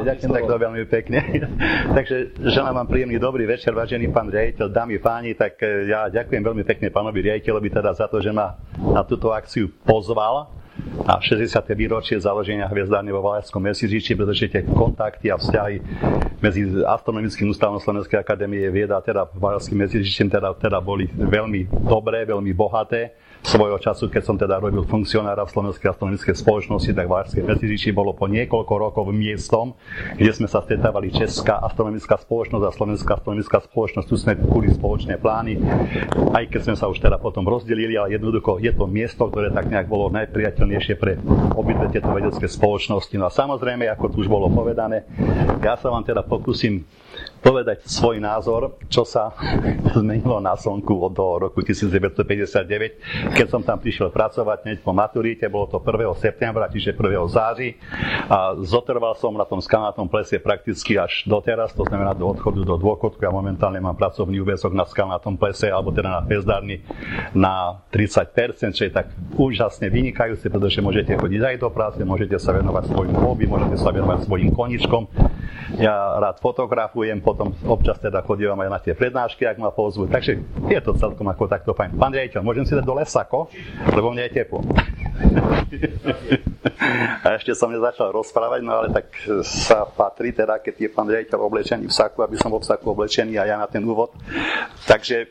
Ďakujem takto veľmi pekne. Takže želám vám príjemný dobrý večer, vážený pán riaditeľ, dámy, páni. Tak ja ďakujem veľmi pekne pánovi riaditeľovi teda za to, že ma na túto akciu pozval na 60. výročie založenia hviezdárne vo Valašskom Meziříčí, pretože tie kontakty a vzťahy medzi Astronomickým ústavom Slovenskej akadémie vied a teda Valašským Meziříčím teda boli veľmi dobré, veľmi bohaté. Svojho času, keď som teda robil funkcionára v Slovenskej astronomickej spoločnosti, tak Valašské Meziříčí bolo po niekoľko rokov miestom, kde sme sa stretávali Česká astronomická spoločnosť a Slovenská astronomická spoločnosť. Tu sme kúli spoločné plány, aj keď sme sa už teda potom rozdelili, ale jednoducho je to miesto, ktoré tak nejak bolo najpriateľnejšie pre obidve tieto vedecké spoločnosti. No a samozrejme, ako tu už bolo povedané, ja sa vám teda pokúsim povedať svoj názor, čo sa zmenilo na Slnku od toho roku 1959, keď som tam prišiel pracovať hneď po maturite, bolo to 1. septembra, čiže 1. září a zotrval som na tom skalnatnom plese prakticky až doteraz, to znamená do odchodu do dôchodku. Ja momentálne mám pracovný úväzok na skalnatom plese, alebo teda na hviezdárni na 30%, čo je tak úžasne vynikajúce, pretože môžete chodiť aj do práce, môžete sa venovať svojim hobby, môžete sa venovať svojim koničkom. Ja rád fotografujem, potom občas teda chodím aj na tie prednášky, ak ma pozvú. Takže je to celkom ako takto fajn. Pán riaditeľ, môžem si dať do lesako? Lebo mne je teplo. A ešte som nezačal rozprávať, no ale tak sa patrí teda, keď je pán riaditeľ oblečený v saku, aby som bol v saku oblečený a ja na ten úvod. Takže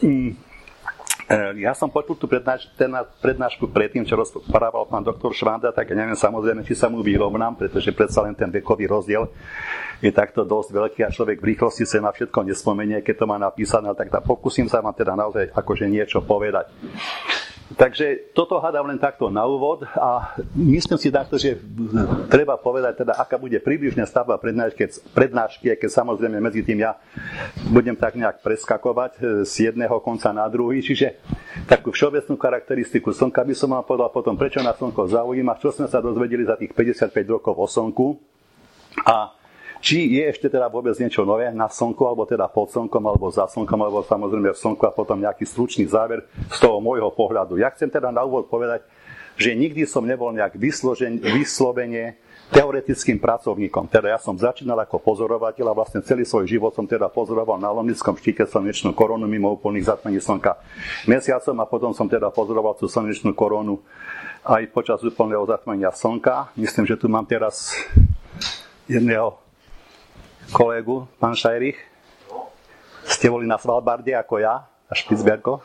ja som počul tú prednášku predtým, čo rozprával pán doktor Švanda, tak ja neviem samozrejme, či sa mu vyrovnám, pretože predsa len ten vekový rozdiel je takto dosť veľký a človek v rýchlosti sa na všetko nespomenie, keď to má napísané, tak pokúsim sa vám teda naozaj akože niečo povedať. Takže toto hádam len takto na úvod a myslím si takto, že treba povedať teda, aká bude približne stavba prednášky, keď samozrejme medzi tým ja budem tak nejak preskakovať z jedného konca na druhý, čiže takú všeobecnú charakteristiku Slnka by som vám povedal potom, prečo nás Slnko zaujíma, čo sme sa dozvedeli za tých 55 rokov o Slnku a či je ešte teda vôbec niečo nové na Slnku, alebo teda pod Slnkom, alebo za Slnkom, alebo samozrejme v Slnku a potom nejaký stručný záver z toho môjho pohľadu. Ja chcem teda na úvod povedať, že nikdy som nebol nejak vyslovene teoretickým pracovníkom. Teda ja som začínal ako pozorovateľ a vlastne celý svoj život som teda pozoroval na Lomnickom štíte slnečnú korunu mimo úplných zatmení Slnka mesiacom a potom som teda pozoroval tú slnečnú korunu aj počas úplného zatmenia Slnka. Myslím, že tu mám teraz jedného kolegu, pán Šajrich. Ste boli na Svalbarde ako ja, a Špicbergo.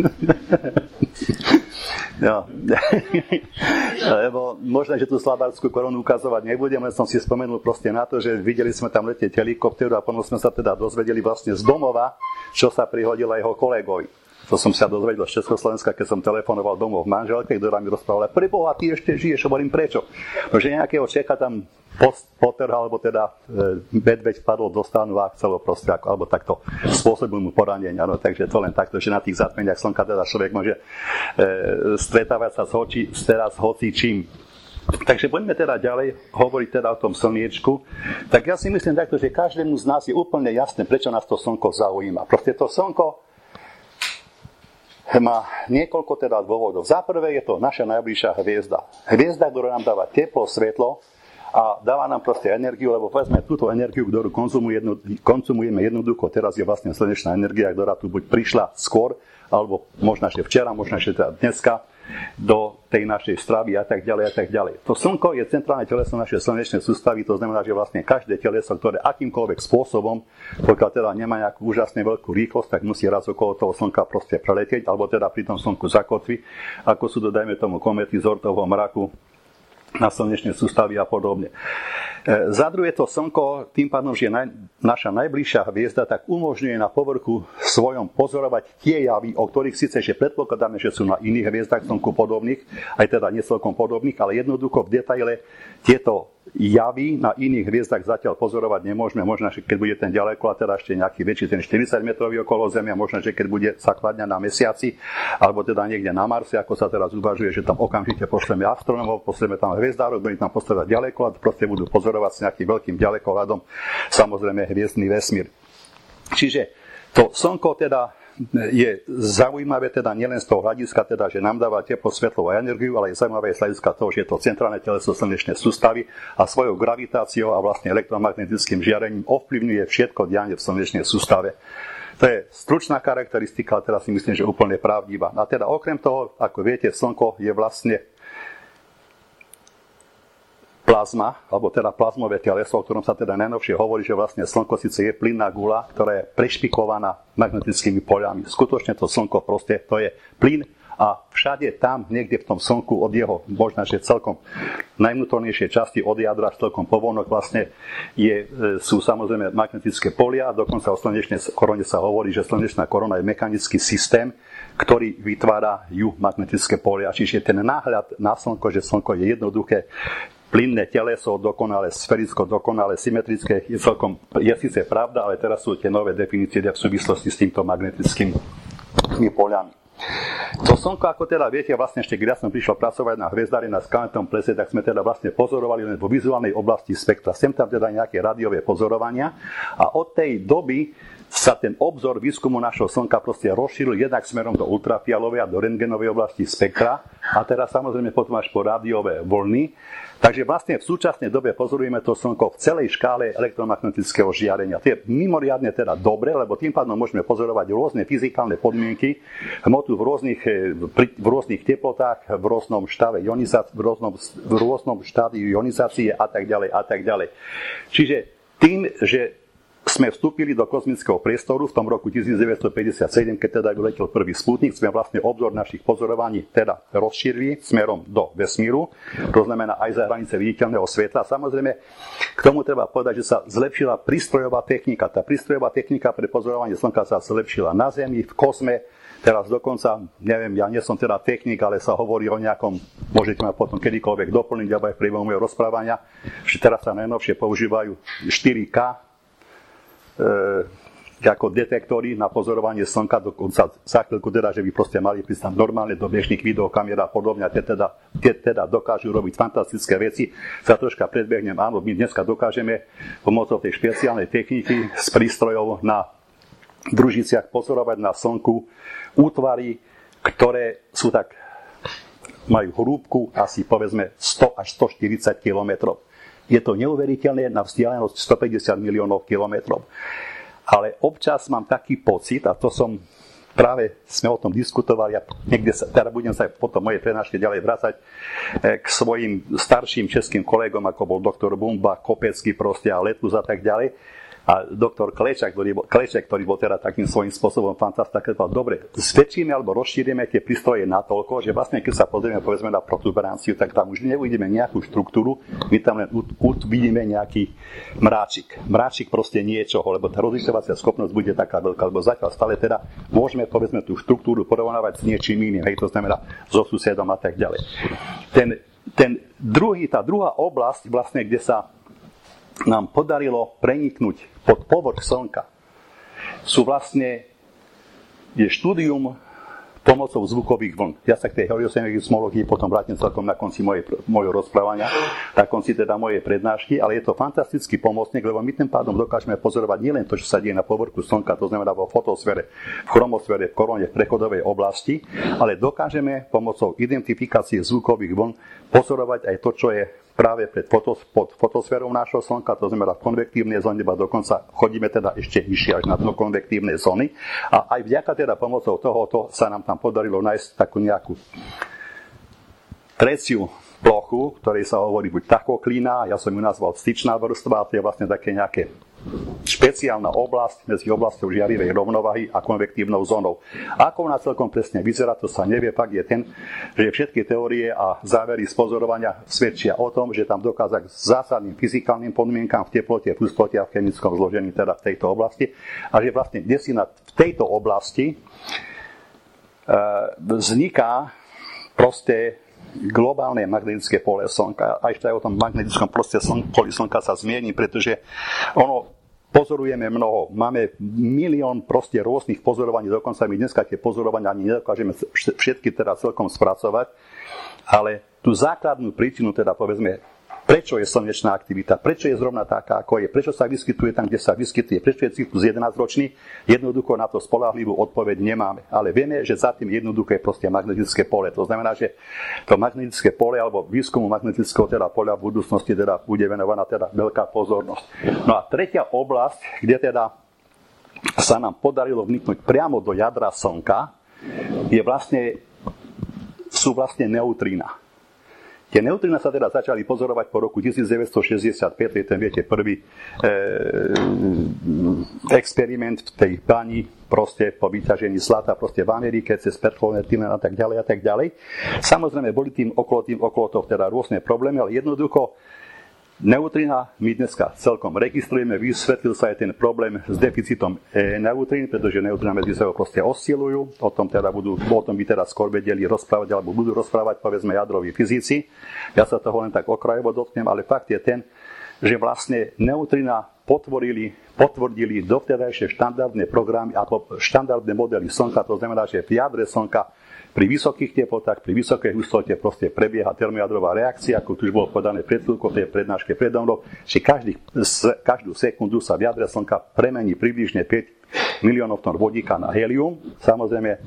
No. Lebo možno, že tú svalbardskú korunu ukazovať nebudem, len som si spomenul proste na to, že videli sme tam letieť helikopteru a potom sme sa teda dozvedeli vlastne z domova, čo sa prihodilo jeho kolegovi. To som sa dozvedel z Československa, keď som telefonoval domov manželke, ktorá mi rozprávala, preboha, ty ešte žiješ, hovorím prečo. Protože nejakého Čecha tam potrhal, alebo teda medveď spadol do stánu a chcelo proste, alebo takto spôsobil mu poranenie. No, takže to len takto, že na tých zatmeniach Slnka teda človek môže stretávať sa teraz hoci čím. Takže poďme teda ďalej hovoriť teda o tom slniečku. Tak ja si myslím takto, že každému z nás je úplne jasné, prečo nás to Slnko zaujíma. Proste to Slnko má niekoľko teda dôvodov. Za prvé je to naša najbližšia hviezda. Hviezda, ktorá nám dáva teplo, svetlo a dáva nám proste energiu, lebo povedzme túto energiu, ktorú konzumujeme jednoducho, teraz je vlastne slnečná energia, ktorá tu buď prišla skôr, alebo možno ešte včera, možno ešte teda dneska, do tej našej stravy a tak ďalej a tak ďalej. To Slnko je centrálne teleso našej slnečnej sústavy, to znamená, že vlastne každé teleso, ktoré akýmkoľvek spôsobom, pokiaľ teda nemá nejakú úžasne veľkú rýchlosť, tak musí raz okolo toho Slnka proste preletieť, alebo teda pri tom Slnku zakotvi, ako sú to, dajme tomu, komety z ortovho mraku na slnečnej sústavy a podobne. Za druhé to Slnko, tým pádom, že je naša najbližšia hviezda, tak umožňuje na povrchu svojom pozorovať tie javy, o ktorých síce že predpokladáme, že sú na iných hviezdach Slnku podobných, aj teda nie celkom podobných, ale jednoducho v detaile tieto javy na iných hviezdach zatiaľ pozorovať nemôžeme. Možno, že keď bude ten ďaleko a teda ešte nejaký väčší, ten 40 metrový okolo Zeme, možno, že keď bude základňa na Mesiaci, alebo teda niekde na Marse, ako sa teraz uvažuje, že tam okamžite pošleme astronomov, pošleme tam hviezdárov, budú tam postavať ďaleko a proste budú pozorovať s nejakým veľkým ďalekohľadom samozrejme hviezdny vesmír. Čiže to Slnko teda je zaujímavé teda nielen z toho hľadiska, teda, že nám dáva teplo, svetlo a energiu, ale je zaujímavé z hľadiska toho, že je to centrálne teleso slnečnej sústavy a svojou gravitáciou a vlastne elektromagnetickým žiarením ovplyvňuje všetko dianie v slnečnej sústave. To je stručná charakteristika, ale teraz si myslím, že úplne pravdivá. A teda okrem toho, ako viete, slnko je vlastne plazma, alebo teda plazmové teleso, o ktorom sa teda najnovšie hovorí, že vlastne slnko síce je plynná guľa, ktorá je prešpikovaná magnetickými poľami. Skutočne to slnko proste, to je plyn a všade tam, niekde v tom slnku od jeho, možno, že celkom najvnútornejšie časti od jadra, celkom povonok vlastne sú samozrejme magnetické polia, dokonca o slnečnej korone sa hovorí, že slnečná korona je mechanický systém, ktorý vytvára ju magnetické polia. Čiže ten náhľad na slnko, že slnko je jednoduché, plynné teleso, dokonale sfericko, dokonale symetrické, je síce pravda, ale teraz sú tie nové definície v súvislosti s týmto magnetickými poľami. To slnko, ako teda viete, vlastne ešte keď ja som prišiel pracovať na Hviezdári na skalnatom plese, tak sme teda vlastne pozorovali len vo vizuálnej oblasti spektra. Sem tam teda nejaké rádiové pozorovania a od tej doby sa ten obzor výskumu našho slnka proste rozšíril jednak smerom do ultrafialovej a do rentgenovej oblasti spektra a teraz samozrejme potom až po rádiové vlny. Takže vlastne v súčasnej dobe pozorujeme to slnko v celej škále elektromagnetického žiarenia. To je mimoriadne teda dobre, lebo tým pádom môžeme pozorovať rôzne fyzikálne podmienky, hmotu v rôznych teplotách, v rôznom stave ionizácie, v rôznom štádiu ionizácie a tak ďalej a tak ďalej. Čiže tým, že sme vstúpili do kozmického priestoru v tom roku 1957, keď teda vyletel prvý Sputnik, sme vlastne obzor našich pozorovaní teda rozšírili smerom do vesmíru, to znamená aj za hranice viditeľného svetla. Samozrejme, k tomu treba povedať, že sa zlepšila prístrojová technika. Tá prístrojová technika pre pozorovanie slnka sa zlepšila na Zemi, v kozme. Teraz dokonca, neviem, ja nie som teda technik, ale sa hovorí o nejakom, môžete ma potom kedykoľvek doplniť, alebo aj v priebehu môjho rozprávania, že teraz sa najnovšie používajú 4K, ako detektory na pozorovanie slnka, dokonca za chvíľku teda, že by proste mali prísť normálne do bežných videokamier a podobne, tie teda dokážu robiť fantastické veci. Sa troška predbehnem, áno, my dneska dokážeme pomocou tej špeciálnej techniky s prístrojov na družiciach pozorovať na slnku útvary, ktoré sú tak, majú hrúbku asi povedzme 100 až 140 kilometrov. Je to neuveriteľné na vzdialenosť 150 miliónov kilometrov. Ale občas mám taký pocit, a to sme o tom diskutovali, a niekde teda budem sa potom mojej prednáške ďalej vracať k svojim starším českým kolegom, ako bol doktor Bumba, Kopecký proste a Letus a tak ďalej. A doktor Kleček, ktorý bol teda takým svojím spôsobom fantastik, povedal, dobre, zväčšíme alebo rozšírime tie prístroje natoľko, že vlastne keď sa pozrieme povedzme na protuberanciu, tak tam už neuvidíme nejakú štruktúru, my tam len vidíme nejaký mráčik proste niečoho, lebo tá rozlišovacia schopnosť bude taká veľká, lebo zatiaľ stále teda môžeme povedzme tú štruktúru porovnávať s niečím iným, hej, to znamená so susedom a tak ďalej. Tá druhá oblasť vlastne, kde sa nám podarilo preniknúť pod povrch slnka, je štúdium pomocou zvukových vln. Ja sa k tej helioseismológii potom vrátim celkom na konci mojho rozprávania, na konci teda mojej prednášky, ale je to fantastický pomocník, lebo my tým pádom dokážeme pozorovať nielen to, čo sa deje na povrchu slnka, to znamená vo fotosfére, v chromosfére, v koróne, v prechodovej oblasti, ale dokážeme pomocou identifikácie zvukových vln pozorovať aj to, čo je práve pod fotosférou nášho slnka, to znamená v konvektívnej zóne, a dokonca chodíme teda ešte vyššie až na dno konvektívnej zóny. A aj vďaka teda pomocou tohoto sa nám tam podarilo nájsť takú nejakú treciu plochu, ktorej sa hovorí buď tachoklína, ja som ju nazval styčná vrstva, to je vlastne také nejaké špeciálna oblasť medzi oblasťou žiarivej rovnováhy a konvektívnou zónou. Ako ona celkom presne vyzerá, to sa nevie, fakt je ten, že všetky teórie a závery z pozorovania svedčia o tom, že tam dochádza k zásadným fyzikálnym podmienkám v teplote, v hustote a v chemickom zložení teda v tejto oblasti a že vlastne v tejto oblasti vzniká proste globálne magnetické pole slnka. A ešte aj o tom magnetickom poli slnka sa zmiením, pretože pozorujeme mnoho. Máme milión proste rôznych pozorovaní, dokonca my dneska tie pozorovania ani nedokážeme všetky teda celkom spracovať, ale tú základnú príčinu teda povedzme Prečo je slnečná aktivita? Prečo je zrovna taká, ako je? Prečo sa vyskytuje tam, kde sa vyskytuje? Prečo je cyklus 11-ročný? Jednoducho na to spoľahlivú odpoveď nemáme. Ale vieme, že za tým jednoducho je proste magnetické pole. To znamená, že to magnetické pole alebo výskumu magnetického teda poľa v budúcnosti teda bude venovaná teda veľká pozornosť. No a tretia oblasť, kde teda sa nám podarilo vniknúť priamo do jadra Slnka, sú vlastne neutrína. Tie neutrína sa teda začali pozorovať po roku 1965, to je ten, viete, prvý experiment v tej bani, proste po vyťažení zlata, proste v Amerike, cez perchlonertinen a tak ďalej a tak ďalej. Samozrejme, boli tým okolo toho teda rôzne problémy, ale jednoducho neutrína my dneska celkom registrujeme, vysvetlil sa aj ten problém s deficitom neutrín, pretože neutrína medzi sebou proste oscilujú. O tom by teda skôr vedeli rozprávať, alebo budú rozprávať, povedzme, jadroví fyzici. Ja sa toho len tak okrajovo dotknem, ale fakt je ten, že vlastne neutrína potvrdili dovtedajšie štandardné programy alebo štandardné modely Slnka. To znamená, že v jadre Slnka pri vysokých teplotách, pri vysokej hustote proste prebieha termojadrová reakcia, ako tu už bolo povedané pred chvíľkou, v tej prednáške predo mnou, že každú sekundu sa v jadre Slnka premení približne 5 miliónov tón vodíka na helium. Samozrejme,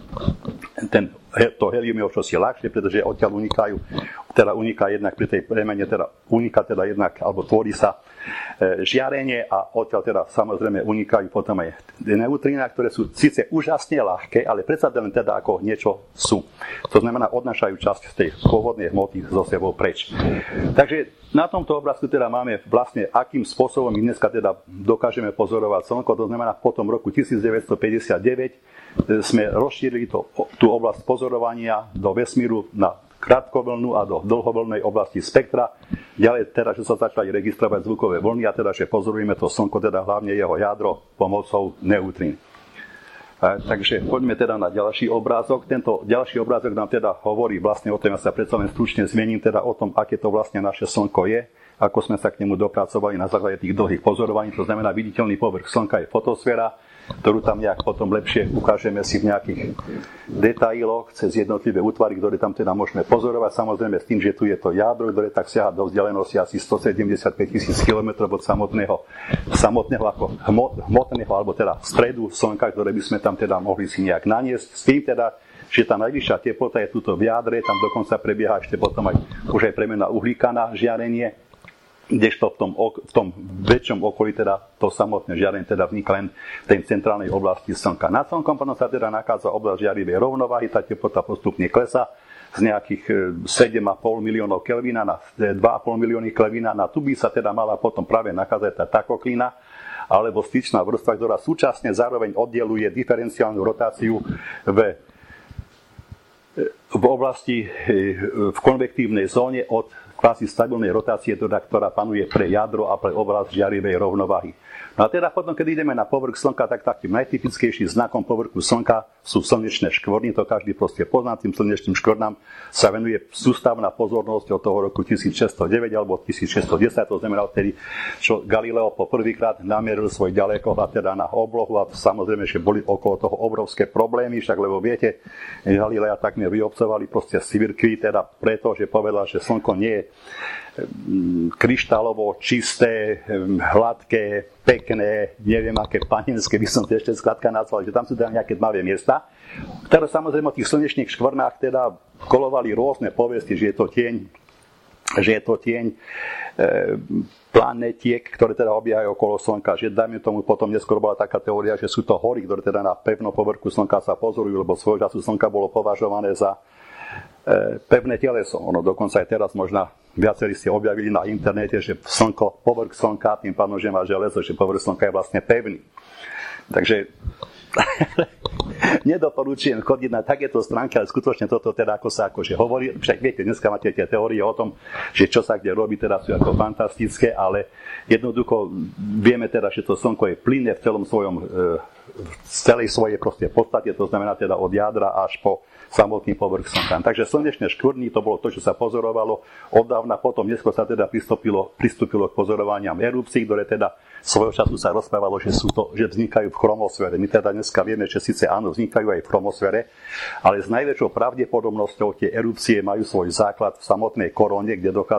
to helium je o čosi ľahšie, pretože odtiaľ uniká jednak pri tej premene, alebo tvorí sa žiarenie a odtiaľ teda samozrejme unikajú potom aj neutrína, ktoré sú síce úžasne ľahké, ale predsa len teda ako niečo sú. To znamená, odnášajú časť z tej pôvodnej hmoty zo sebou preč. Takže na tomto obrázku teda máme vlastne, akým spôsobom my dneska teda dokážeme pozorovať Slnko. To znamená, po tom roku 1959 sme rozšírili tú oblasť pozorovania do vesmíru na krátkovlnú a do dlhovlnej oblasti spektra. Ďalej teda, že sa začali registrovať zvukové vlny a teda, že pozorujeme to Slnko, teda hlavne jeho jadro pomocou neutrín. Takže poďme teda na ďalší obrázok. Tento ďalší obrázok nám teda hovorí vlastne o tom, ja sa predsa len stručne zmiením teda o tom, aké to vlastne naše Slnko je, ako sme sa k nemu dopracovali na základe tých dlhých pozorovaní. To znamená, viditeľný povrch Slnka je fotosféra, ktorú tam nejak potom lepšie ukážeme si v nejakých detailoch cez jednotlivé útvary, ktoré tam teda môžeme pozorovať. Samozrejme s tým, že tu je to jadro, ktoré tak siaha do vzdialenosti asi 175 000 km od samotného ako hmotného, alebo teda stredu Slnka, ktoré by sme tam teda mohli si nejak naniesť. S tým teda, že tá najvyššia teplota je tuto v jadre, tam dokonca prebieha ešte potom už aj premena uhlíka na žiarenie, kdežto v tom väčšom okolí teda to samotné žiarenie teda vzniká len v tej centrálnej oblasti Slnka. Nad Slnkom potom sa teda nachádza oblasť žiarivej rovnováhy, tá teplota postupne klesá z nejakých 7,5 miliónov Kelvína na 2,5 milióny Kelvína. Na tu by sa teda mala potom práve nachádzať tá takoklína, alebo styčná vrstva, ktorá súčasne zároveň oddeluje diferenciálnu rotáciu v oblasti v konvektívnej zóne od kvázi stabilnej rotácie, ktorá panuje pre jadro a pre oblasť žiarivej rovnováhy. No a teda potom, keď ideme na povrch Slnka, tak takým najtypickejším znakom povrchu Slnka sú slnečné škvrny. To každý proste pozná, tým slnečným škvrnám sa venuje sústavná pozornosť od toho roku 1609 alebo 1610, to znamená vtedy, čo Galileo po prvýkrát namieril svoj ďalekohľad teda na oblohu a samozrejme, že boli okolo toho obrovské problémy, však lebo viete, Galilea takmer vyobcovali proste svirkvi, teda preto, že povedal, že Slnko nie je kryštálovo čisté, hladké, pekné, neviem aké panenské, by som to ešte skladka nazval, že tam sú teda nejaké tmavé miesta, ktoré samozrejme o tých slnečných škvrnách teda kolovali rôzne povesti, že je to tieň planetiek, ktoré teda obiehajú okolo Slnka, že dajme tomu potom neskôr bola taká teória, že sú to hory, ktoré teda na pevnom povrchu Slnka sa pozorujú, lebo svojho času Slnka bolo považované za pevné teleso. Ono dokonca aj teraz možno viacerí ste objavili na internete, že povrch Slnka, tým pádom, že má železo, že povrch Slnka je vlastne pevný. Takže nedoporučujem chodiť na takéto stránky, ale skutočne toto teda ako sa akože hovorí. Však viete, dneska máte tie teórie o tom, že čo sa kde robí, teda sú ako fantastické, ale jednoducho vieme teda, že to Slnko je plynné v celej svojej proste podstate, to znamená teda od jadra až po samotný povrch Slnka. Takže slnečné škvrny, to bolo to, čo sa pozorovalo oddávna, potom neskôr sa teda pristúpilo k pozorovaniam erupcií, ktoré teda svojho času sa rozprávalo, že vznikajú v chromosfére. My teda dneska vieme, že síce áno, vznikajú aj v chromosfére, ale s najväčšou pravdepodobnosťou tie erupcie majú svoj základ v samotnej koróne, kde dochádza k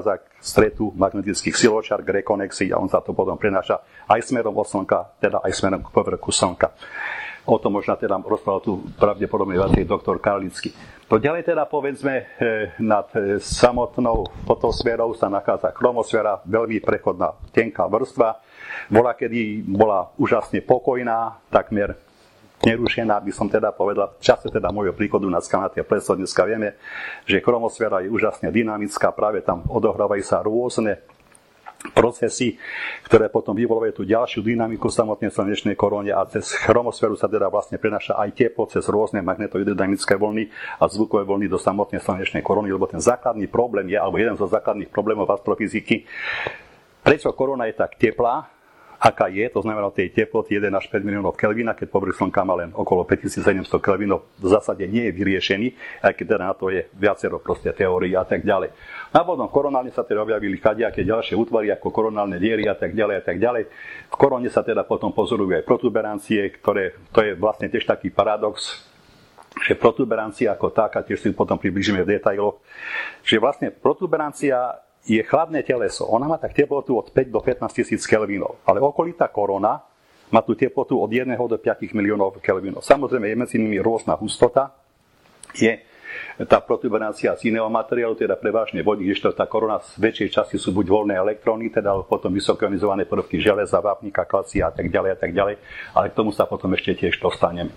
stretu magnetických siločiar k rekonexii a on sa to potom prenáša aj smerom od Slnka, teda aj smerom k povrchu Slnka. O tom možno teda rozprával tu pravdepodobne viacej doktor Karlický. To ďalej teda povedzme, nad samotnou fotosférou sa nachádza chromosféra, veľmi prechodná tenká vrstva. Kedy bola úžasne pokojná, takmer nerušená, by som teda povedal, v čase teda môjho príchodu na skalnaté pleso. Dneska vieme, že chromosféra je úžasne dynamická, práve tam odohrávajú sa rôzne procesy, ktoré potom vyvolajú tú ďalšiu dynamiku samotnej slnečnej koróne a cez chromosféru sa teda vlastne prenáša aj teplo cez rôzne magnetoidodynamické vlny a zvukové vlny do samotnej slnečnej koróny, lebo ten základný problém je, alebo jeden zo základných problémov astrofyziky, prečo korona je tak teplá, aká je, to znamená tej teploty 1 až 5 miliónov Kelvina, keď povrch Slnka má len okolo 5700 Kelvinov, v zásade nie je vyriešený, aj keď teda na to je viacero proste teórií a tak ďalej. A potom koronálne sa teda objavili kadejaké ďalšie útvary, ako koronálne diery a tak ďalej a tak ďalej. V korone sa teda potom pozorujú aj protuberancie, ktoré, to je vlastne tiež taký paradox, že protuberancia ako taká, tiež si potom približíme v detailoch, že vlastne protuberancia je chladné teleso. Ona má tak teplotu od 5 do 15 tisíc Kelvinov. Ale okolitá korona má tú teplotu od 1 do 5 miliónov Kelvinov. Samozrejme je medzi nimi rôzna hustota. Je tá protuberancia z iného materiálu, teda prevažne vodík, kdežto tá korona z väčšej časti sú buď voľné elektróny, teda potom vysokoionizované prvky železa, vápnika, kalcia a tak ďalej. Ale k tomu sa potom ešte tiež dostaneme.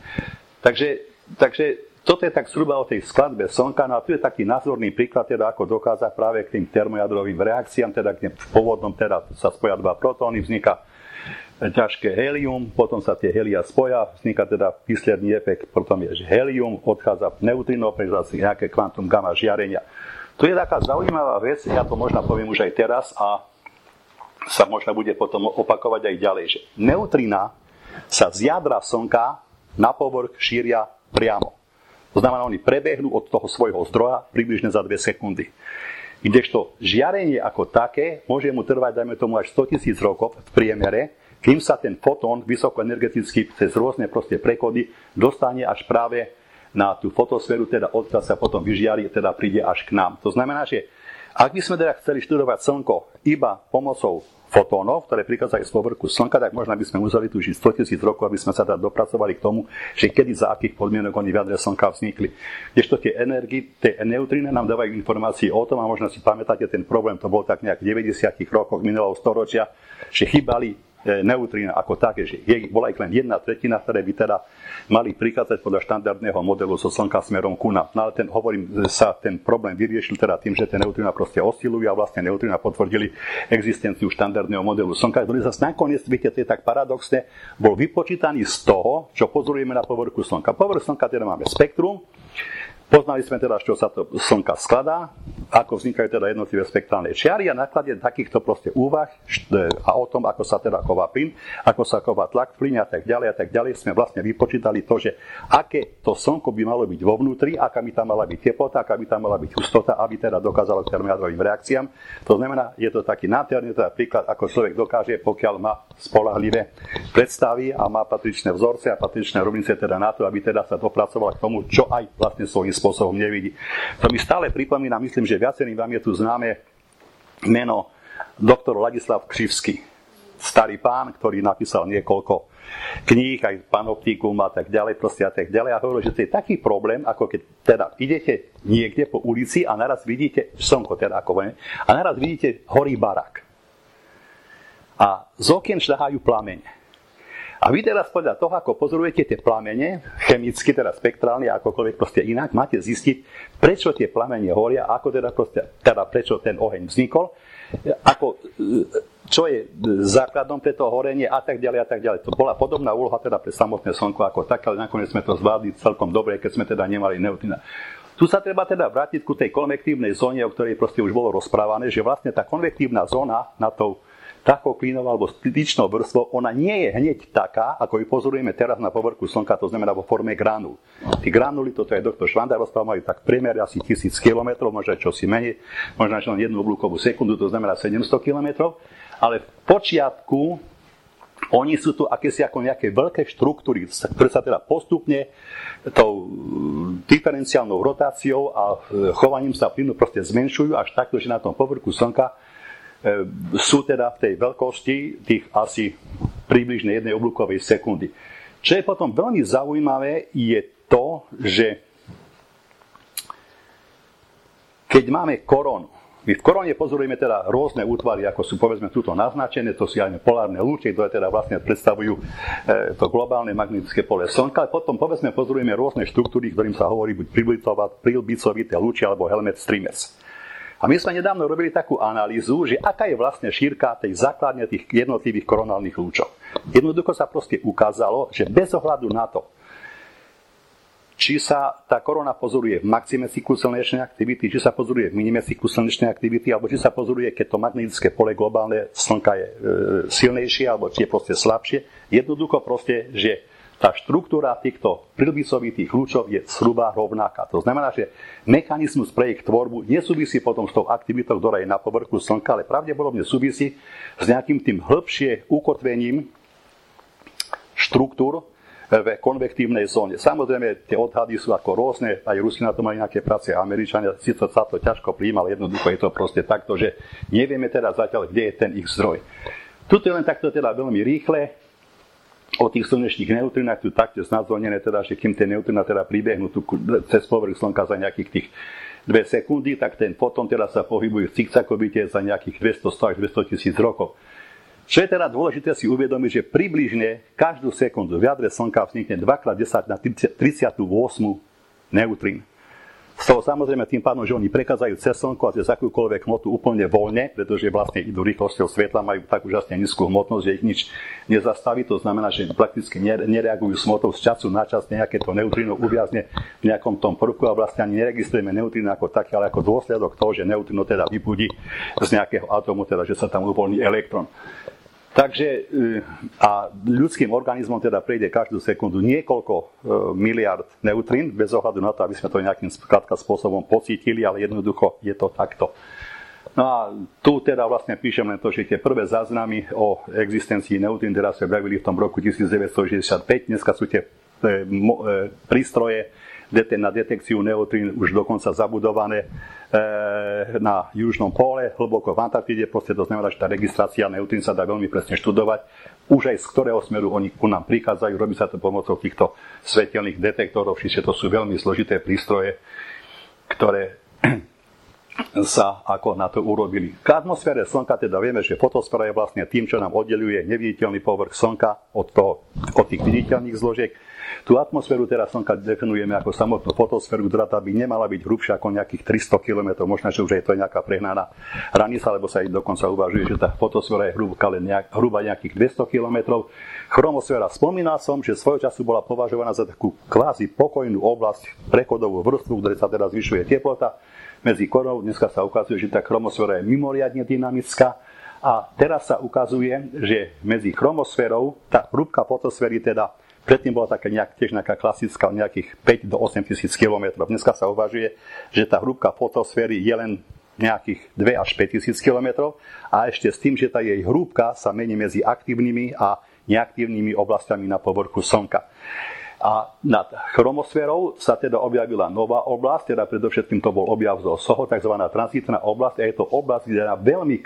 Takže toto je tak zhruba o tej skladbe Slnka, no a tu je taký názorný príklad, teda ako dokáza práve k tým termojadrovým reakciám, teda kde v pôvodnom teda sa spoja dva protóny, vzniká ťažké helium, potom sa tie helia spoja, vzniká teda výsledný efekt, potom je helium, odchádza neutrino, prechádza nejaké kvantum gamma žiarenia. Tu je taká zaujímavá vec, ja to možno poviem už aj teraz a sa možno bude potom opakovať aj ďalej, že neutrina sa z jadra Slnka na povrch šíria priamo. To znamená, oni prebehnú od toho svojho zdroja približne za 2 sekundy. Kdežto žiarenie ako také môže mu trvať, dajme tomu, až 100 000 rokov v priemere, kým sa ten fotón vysokoenergetický cez rôzne proste prechody dostane až práve na tú fotosféru, teda odkiaľ sa potom vyžiari, teda príde až k nám. To znamená, že ak by sme teda chceli študovať Slnko iba pomocou fotónov, ktoré prichádzajú z povrchu Slnka, tak možno by sme museli tu žiť 100 000 rokov, aby sme sa teda dopracovali k tomu, že kedy za akých podmienok oni v jadre Slnka vznikli. Kdežto tie neutriny nám dávajú informácie o tom, a možno si pamätáte ten problém, to bol tak nejak v 90 rokoch minulého storočia, že chýbali neutrína ako také, že bola ich len 1/3, ktoré by teda mali prichádzať podľa štandardného modelu zo Slnka smerom ku nám. No ale ten problém vyriešil teda tým, že tie neutrína proste oscilujú a vlastne neutrína potvrdili existenciu štandardného modelu Slnka, ktorý zase nakoniec, viete, to je tak paradoxne, bol vypočítaný z toho, čo pozorujeme na povrchu Slnka. Povrch Slnka teda máme spektrum. Poznali sme teda, čo sa to Slnka skladá, ako vznikajú teda jednotlivé spektrálne čiary a na základe takýchto proste úvah a o tom, ako sa teda chová plyn, ako sa chová tlak v plyne a tak ďalej, sme vlastne vypočítali to, že aké to Slnko by malo byť vo vnútri, aká by tam mala byť teplota, aká by tam mala byť hustota, aby teda dokázalo k termojadrovým reakciám. To znamená, je to taký nádherný teda príklad, ako človek dokáže, pokiaľ má spoľahlivé predstavy a má patričné vzorce a patričné rovnice teda na to, aby teda sa dopracoval k tomu, čo aj vlastne svojím spôsobom nevidí. To mi stále pripomína, myslím, že viacerým vám je tu známe meno doktor Ladislav Křivský. Starý pán, ktorý napísal niekoľko kníh, aj Panoptikum a tak ďalej, proste a tak ďalej. A hovoril, že to je taký problém, ako keď teda idete niekde po ulici a naraz vidíte, Slnko teda ako vojne, a naraz vidíte horý barák. A z okien šľahajú plamene. A vy teraz podľa toho, ako pozorujete tie plamene, chemicky, teda spektrálne, akokoľvek proste inak, máte zistiť, prečo tie plamene horia, ako teda prečo ten oheň vznikol, čo je základom pre to horenie a tak ďalej a tak ďalej. To bola podobná úloha teda pre samotné Slnko ako tak, ale nakoniec sme to zvládli celkom dobre, keď sme teda nemali neutrina. Tu sa treba teda vrátiť ku tej konvektívnej zóne, o ktorej proste už bolo rozprávané, že vlastne tá konvektívna zóna na tou takou klínou alebo styčnou vrstvou, ona nie je hneď taká, ako ju pozorujeme teraz na povrchu Slnka, to znamená vo forme granul. Tí granuly, toto je doktor Švanda rozprával, majú tak priemer asi 1000 km, možno čosi menej, možno len 1 oblúkovú sekundu, to znamená 700 km, ale v počiatku oni sú tu akési ako nejaké veľké štruktúry, ktoré sa teda postupne tou diferenciálnou rotáciou a chovaním sa plynu proste zmenšujú až takto, že na tom povrchu Slnka sú teda v tej veľkosti tých asi približne 1 oblúkovej sekundy. Čo je potom veľmi zaujímavé, je to, že keď máme korónu, my v koróne pozorujeme teda rôzne útvary, ako sú povedzme tuto naznačené, to sú aj polárne lúče, ktoré teda vlastne predstavujú to globálne magnetické pole Slnka, ale potom povedzme pozorujeme rôzne štruktúry, ktorým sa hovorí buď prilbicovité lúče alebo helmet streamers. A my sme nedávno robili takú analýzu, že aká je vlastne šírka tej základne tých jednotlivých koronálnych lúčov. Jednoducho sa proste ukázalo, že bez ohľadu na to, či sa tá korona pozoruje v maxime cyklu slnečnej aktivity, či sa pozoruje v minime cyklu slnečnej aktivity, alebo či sa pozoruje, keď to magnetické pole globálne Slnka je silnejšie, alebo či je proste slabšie. Jednoducho proste, že tá štruktúra týchto prilbicovitých lúčov je zhruba rovnaká. To znamená, že mechanizmus pre ich tvorbu nesúvisí potom s tou aktivitou, ktorá je na povrchu Slnka, ale pravdepodobne súvisí s nejakým tým hĺbšie ukotvením štruktúr v konvektívnej zóne. Samozrejme, tie odhady sú ako rôzne, aj Rusi na to mali nejaké práce, Američania, síce sa to ťažko prijíma, ale jednoducho je to proste takto, že nevieme teda zatiaľ, kde je ten ich zdroj. Tuto je len takto teda veľmi rýchle o tých slnečných neutrinách, tu taktiež znázornené teda, že kým tie neutrina teda pribehnú tu cez povrch Slnka za nejakých tých 2 sekundy, tak ten fotón teda sa pohybuje v cikcakovite za nejakých 200 až 200 tisíc rokov. Čo je teda dôležité si uvedomiť, že približne každú sekundu v jadre Slnka vznikne 2x10 na 38 neutrín. Z toho samozrejme tým pádom, že oni prechádzajú cez Slnko a cez akúkoľvek hmotu úplne voľne, pretože vlastne idú rýchlosťou svetla, majú tak úžasne nízku hmotnosť, že ich nič nezastaví. To znamená, že prakticky nereagujú s hmotou z času na čas, nejaké to neutrino uviazne v nejakom tom prvku a vlastne ani neregistrujeme neutrino ako také, ale ako dôsledok toho, že neutrino teda vybudí z nejakého atómu, teda že sa tam uvoľní elektrón. Takže a ľudským organizmom teda prejde každú sekundu niekoľko miliard neutrín, bez ohľadu na to, aby sme to nejakým spôsobom pocítili, ale jednoducho je to takto. No a tu teda vlastne píšem len to, že tie prvé záznamy o existencii neutrín teda sa objavili v tom roku 1965. Dneska sú tie prístroje na detekciu neutrín už dokonca zabudované na južnom póle, hlboko v Antarktide, proste to znamená, že tá registrácia neutrín sa dá veľmi presne študovať. Už aj z ktorého smeru oni ku nám prichádzajú, robí sa to pomocou týchto svetelných detektorov, čiže to sú veľmi zložité prístroje, ktoré sa ako na to urobili. V atmosfére Slnka teda vieme, že fotosféra je vlastne tým, čo nám oddeľuje neviditeľný povrch Slnka od tých viditeľných zložiek. Tú atmosféru teda Slnka definujeme ako samotnú fotosféru, ktorá by nemala byť hrubšia ako nejakých 300 km, možno, že už je to nejaká prehnaná hranica, lebo sa ich dokonca uvažuje, že tá fotosféra je hruba nejakých 200 km. Chromosféra, spomínal som, že svojho času bola považovaná za takú kvázi pokojnú oblasť, prechodovú vrstvu, kde sa teda zvyšuje teplota medzi koronou. Dneska sa ukazuje, že tá chromosféra je mimoriadne dynamická a teraz sa ukazuje, že medzi chromosférou tá hrúbka fotosféry teda predtým bola tiež nejaká klasická, nejakých 5 do 8 tisíc kilometrov. Dneska sa uvažuje, že tá hrúbka fotosféry je len nejakých 2 až 5 tisíc kilometrov a ešte s tým, že tá jej hrúbka sa mení medzi aktívnymi a neaktívnymi oblastiami na povrchu Slnka. A nad chromosférou sa teda objavila nová oblasť, teda predovšetkým to bol objav zo SOHO, tzv. Tranzitná oblasť, a je to oblasť, kde na veľmi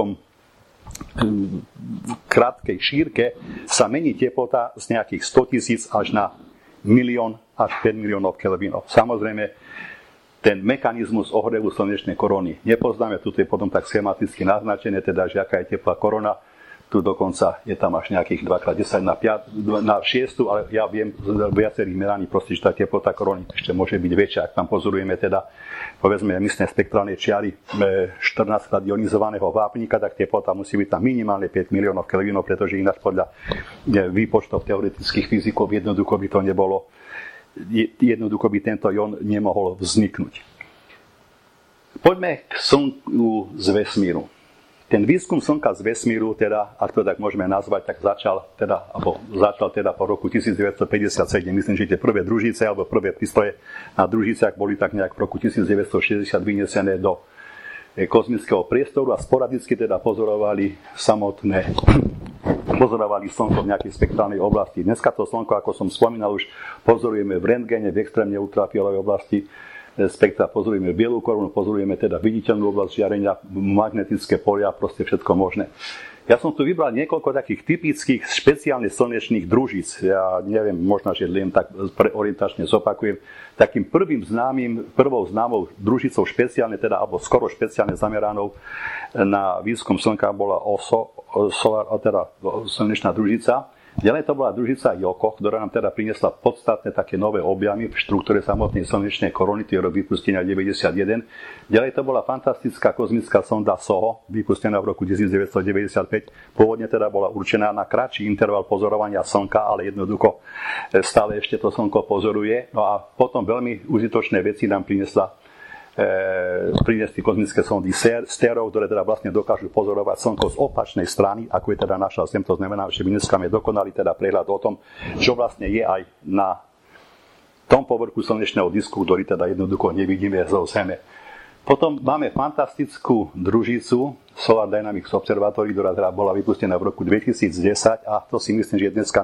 krátkej šírke sa mení teplota z nejakých 100 000 až na 1 000 000 až 5 miliónov kelvinov. Samozrejme, ten mechanizmus ohrevu slnečnej korony nepoznáme, tu je potom tak schematicky naznačené, teda, že aká je teplá korona. Tu dokonca je tam až nejakých 2x10 na 6, ale ja viem z viacerých meraní proste, že tá teplota korony ešte môže byť väčšia. Ak tam pozorujeme teda, povedzme, emisné spektrálne čiary 14-krát ionizovaného vápnika, tak teplota musí byť tam minimálne 5 miliónov kelvinov, pretože ináč podľa výpočtov teoretických fyzikov jednoducho by to nebolo, jednoducho by tento ion nemohol vzniknúť. Poďme k Slnku z vesmíru. Ten výskum Slnka z vesmíru, teda, ak to tak môžeme nazvať, tak začal teda po roku 1957. Myslím, že tie prvé družice alebo prvé prístroje na družiciach boli tak nejak v roku 1960 vynesené do kozmického priestoru a sporadicky teda pozorovali Slnko v nejakej spektrálnej oblasti. Dneska to Slnko, ako som spomínal, už pozorujeme v rentgene, v extrémne ultrafialovej oblasti. spektra, pozorujeme bielú korunu, pozorujeme teda viditeľnú oblasť žiarenia, magnetické polia, proste všetko možné. Ja som tu vybral niekoľko takých typických špeciálne slnečných družíc. Ja neviem, možno, že len tak orientačne zopakujem. Takým prvou známou družicou špeciálne, teda, alebo skoro špeciálne zameranou na výskum slnka bola slnečná družica. Ďalej to bola družica Joko, ktorá nám teda priniesla podstatné také nové objamy v štruktúre samotnej slnečnej korony, tie rok vypustenia 91. Ďalej to bola fantastická kozmická sonda SOHO, vypustená v roku 1995. Pôvodne teda bola určená na kratší interval pozorovania slnka, ale jednoducho stále ešte to slnko pozoruje. No a potom veľmi užitočné veci nám priniesli kozmické sondy STERO, ktoré teda vlastne dokážu pozorovať slnko z opačnej strany, ako je teda naša Zem. To znamená, že my dneska máme dokonalý teda prehľad o tom, čo vlastne je aj na tom povrchu slnečného disku, ktorý teda jednoducho nevidíme zo Zeme. Potom máme fantastickú družicu Solar Dynamics Observatory, ktorá teda bola vypustená v roku 2010 a to si myslím, že je dneska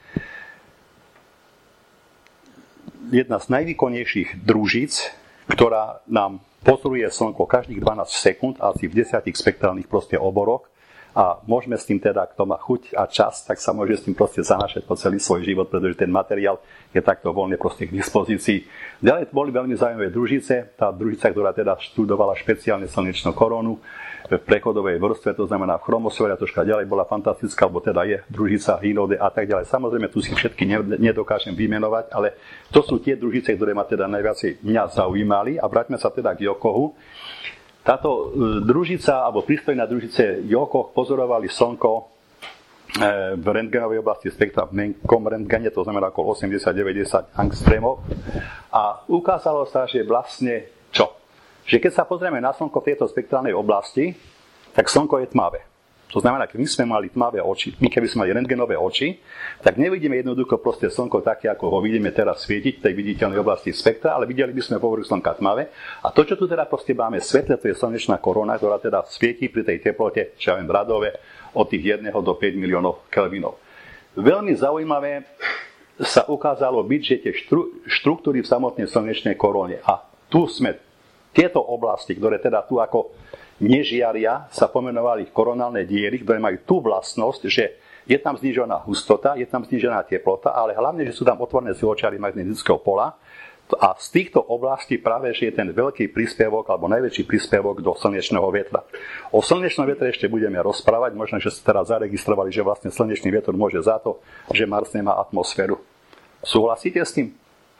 jedna z najvýkonnejších družíc, ktorá nám pozoruje slnko každých 12 sekúnd, asi v 10 spektrálnych proste oboroch a môžeme s tým teda, kto má chuť a čas, tak sa môže s tým proste zanašať po celý svoj život, pretože ten materiál je takto voľne proste k dispozícii. Ďalej boli veľmi zaujímavé družice, tá družica, ktorá teda študovala špeciálne slnečnú koronu v prechodovej vrstve, to znamená v chromosfére, a troška ďalej bola fantastická, alebo teda je družica Hinode a tak ďalej. Samozrejme, tu si všetky nedokážem vymenovať, ale to sú tie družice, ktoré ma teda najviac mňa zaujímali. A vráťme sa teda k Jokohu. Táto družica, alebo prístojná družice Jokoh pozorovali slnko v rentgenovej oblasti spektra v menkom rentgene, to znamená okolo 80-90 angstrémov. A ukázalo sa, že vlastne čo? Že keď sa pozrieme na slnko v tejto spektrálnej oblasti, tak slnko je tmavé. To znamená, keď my sme mali tmavé oči, keby sme mali rentgenové oči, tak nevidíme jednoducho proste slnko také, ako ho vidíme teraz svietiť v tej viditeľnej oblasti spektra, ale videli by sme povrch slnka tmavé. A to, čo tu teda proste máme svetle, to je slnečná korona, ktorá teda svieti pri tej teplote, čo ja viem, radové, od tých 1 do 5 miliónov kelvinov. Veľmi zaujímavé sa ukázalo byť, že tie štruktúry v samotnej slnečnej korone, a tu sme tieto oblasti, ktoré teda tu ako nežiaria, sa pomenovali koronálne diery, ktoré majú tú vlastnosť, že je tam znížená hustota, je tam znížená teplota, ale hlavne, že sú tam otvorené siločiary magnetického pola. A z týchto oblastí práve, že je ten veľký príspevok, alebo najväčší príspevok do slnečného vetra. O slnečnom vetre ešte budeme rozprávať, možno, že ste teraz zaregistrovali, že vlastne slnečný vietor môže za to, že Mars nemá atmosféru. Súhlasíte s tým?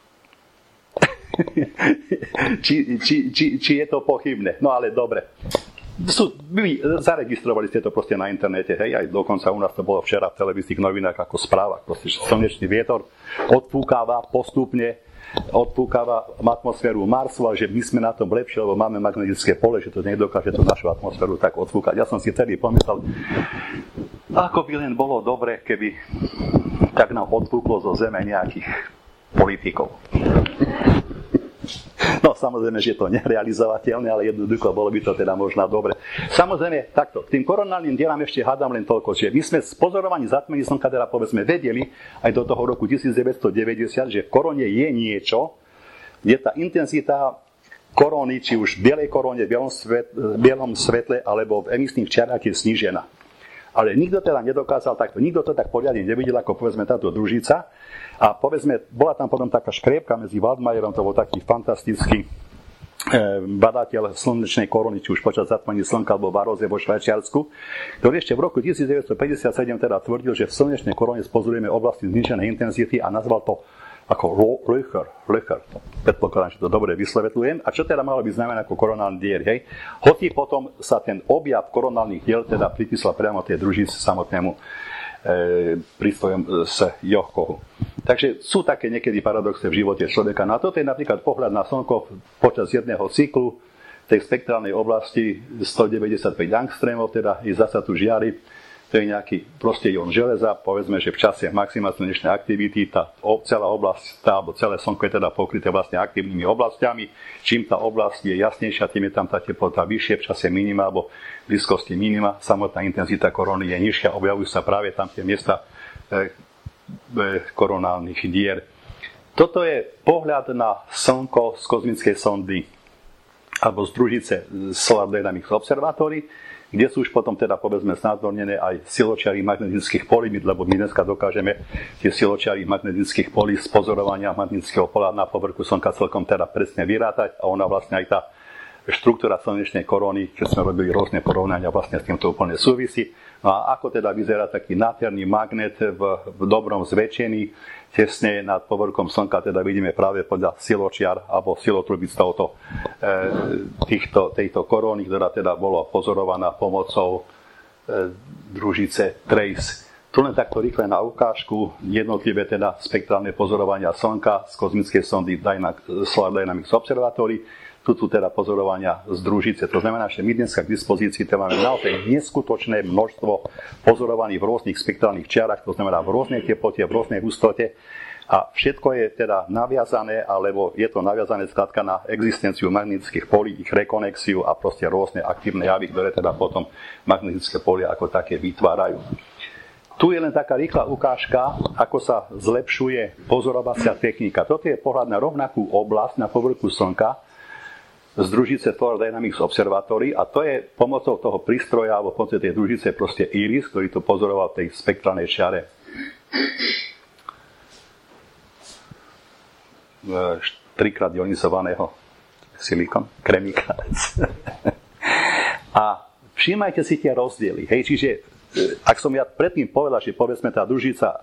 či je to pochybné. No ale dobre. Vy zaregistrovali ste to proste na internete, hej, aj dokonca u nás to bolo včera v televíznych novinách ako správa, proste, že slnečný vietor odfúkáva atmosféru Marsu, a že my sme na tom lepšie, lebo máme magnetické pole, že to nedokáže tú našu atmosféru tak odfúkať. Ja som si vtedy pomyslel, ako by len bolo dobre, keby tak nám odfúklo zo Zeme nejakých politikov. No samozrejme, že je to nerealizovateľné, ale jednoducho bolo by to teda možno dobre. Samozrejme, takto, k tým koronálnym dieram ešte hádam len toľko, že my sme z pozorovaní zatmení slnka teda povedzme vedeli aj do toho roku 1990, že v korone je niečo, kde tá intenzita korony, či už v bielej korone, v bielom svetle, alebo v emisných čiarách je snížená. Ale nikto teda nedokázal takto, nikto to tak poriadne nevidel, ako povedzme táto družica. A povedzme, bola tam potom taká škriepka medzi Waldmayerom, to bol taký fantastický badateľ slnečnej korony, či už počas zatmenia slnka, alebo Baroze vo Švajčiarsku, ktorý ešte v roku 1957 teda tvrdil, že v slnečnej korone spozorujeme oblasti zníženej intenzity a nazval to ako Löcher. Predpokladám, že to dobre vysvetľujem. A čo teda malo byť znamená ako koronálny dier, hej? Hoci potom sa ten objav koronálnych diel teda pripísal priamo tej družici samotnému prístrojom z Jokohu. Takže sú také niekedy paradoxy v živote človeka. No a toto je napríklad pohľad na slnko počas jedného cyklu tej spektrálnej oblasti 195 angstrémov, teda je zasa tu žiari. To je nejaký proste ion železa, povedzme, že v čase maximálnej slnečnej aktivity tá celá oblasť, alebo celé slnko je teda pokryté vlastne aktívnymi oblastiami. Čím tá oblasť je jasnejšia, tým je tam tá teplota vyššie, v čase minima alebo v blízkosti minima, samotná intenzita korony je nižšia, objavujú sa práve tam tie miesta koronálnych dier. Toto je pohľad na Slnko z kozmickej sondy alebo z družice Solar Dynamics Observatory, kde sú už potom teda povedzme znázornené aj siločiary magnetických polí, lebo my dneska dokážeme tie siločiary magnetických polí z pozorovania magnetického pola na povrchu Slnka celkom teda presne vyrátať a ona vlastne aj tá štruktúra slnečnej koróny, keď sme robili rôzne porovnania, vlastne s týmto úplne súvisí. No a ako teda vyzerá taký nádherný magnet v dobrom zväčšení, tesne nad povrchom Slnka, teda vidíme práve podľa siločiar alebo silotrubic tejto koróny, ktorá teda bola pozorovaná pomocou družice TRACE. Tu len takto rýchle na ukážku jednotlivé teda spektrálne pozorovania Slnka z kozmickej sondy Solar Dynamics Observatory. Tu teda pozorovania z družice. To znamená, že my dnes k dispozícii máme naozaj neskutočné množstvo pozorovaní v rôznych spektrálnych čiarach, to znamená v rôznej teplote, v rôznej hustote. A všetko je teda naviazané, alebo je to naviazané skladka na existenciu magnetických polí, ich rekonexiu a proste rôzne aktívne javy, ktoré teda potom magnetické polia ako také vytvárajú. Tu je len taká rýchla ukážka, ako sa zlepšuje pozorovacia technika. Toto je pohľad na rovnakú oblasť na povrchu Slnka z družice Solar Dynamics Observatory a to je pomocou toho prístroja alebo pomocou tej družice proste IRIS, ktorý to pozoroval v tej spektrálnej čiare. Trikrát ionizovaného silikon, kremíka. A všímajte si tie rozdiely. Hej, čiže ak som ja predtým povedal, že povedzme tá družica,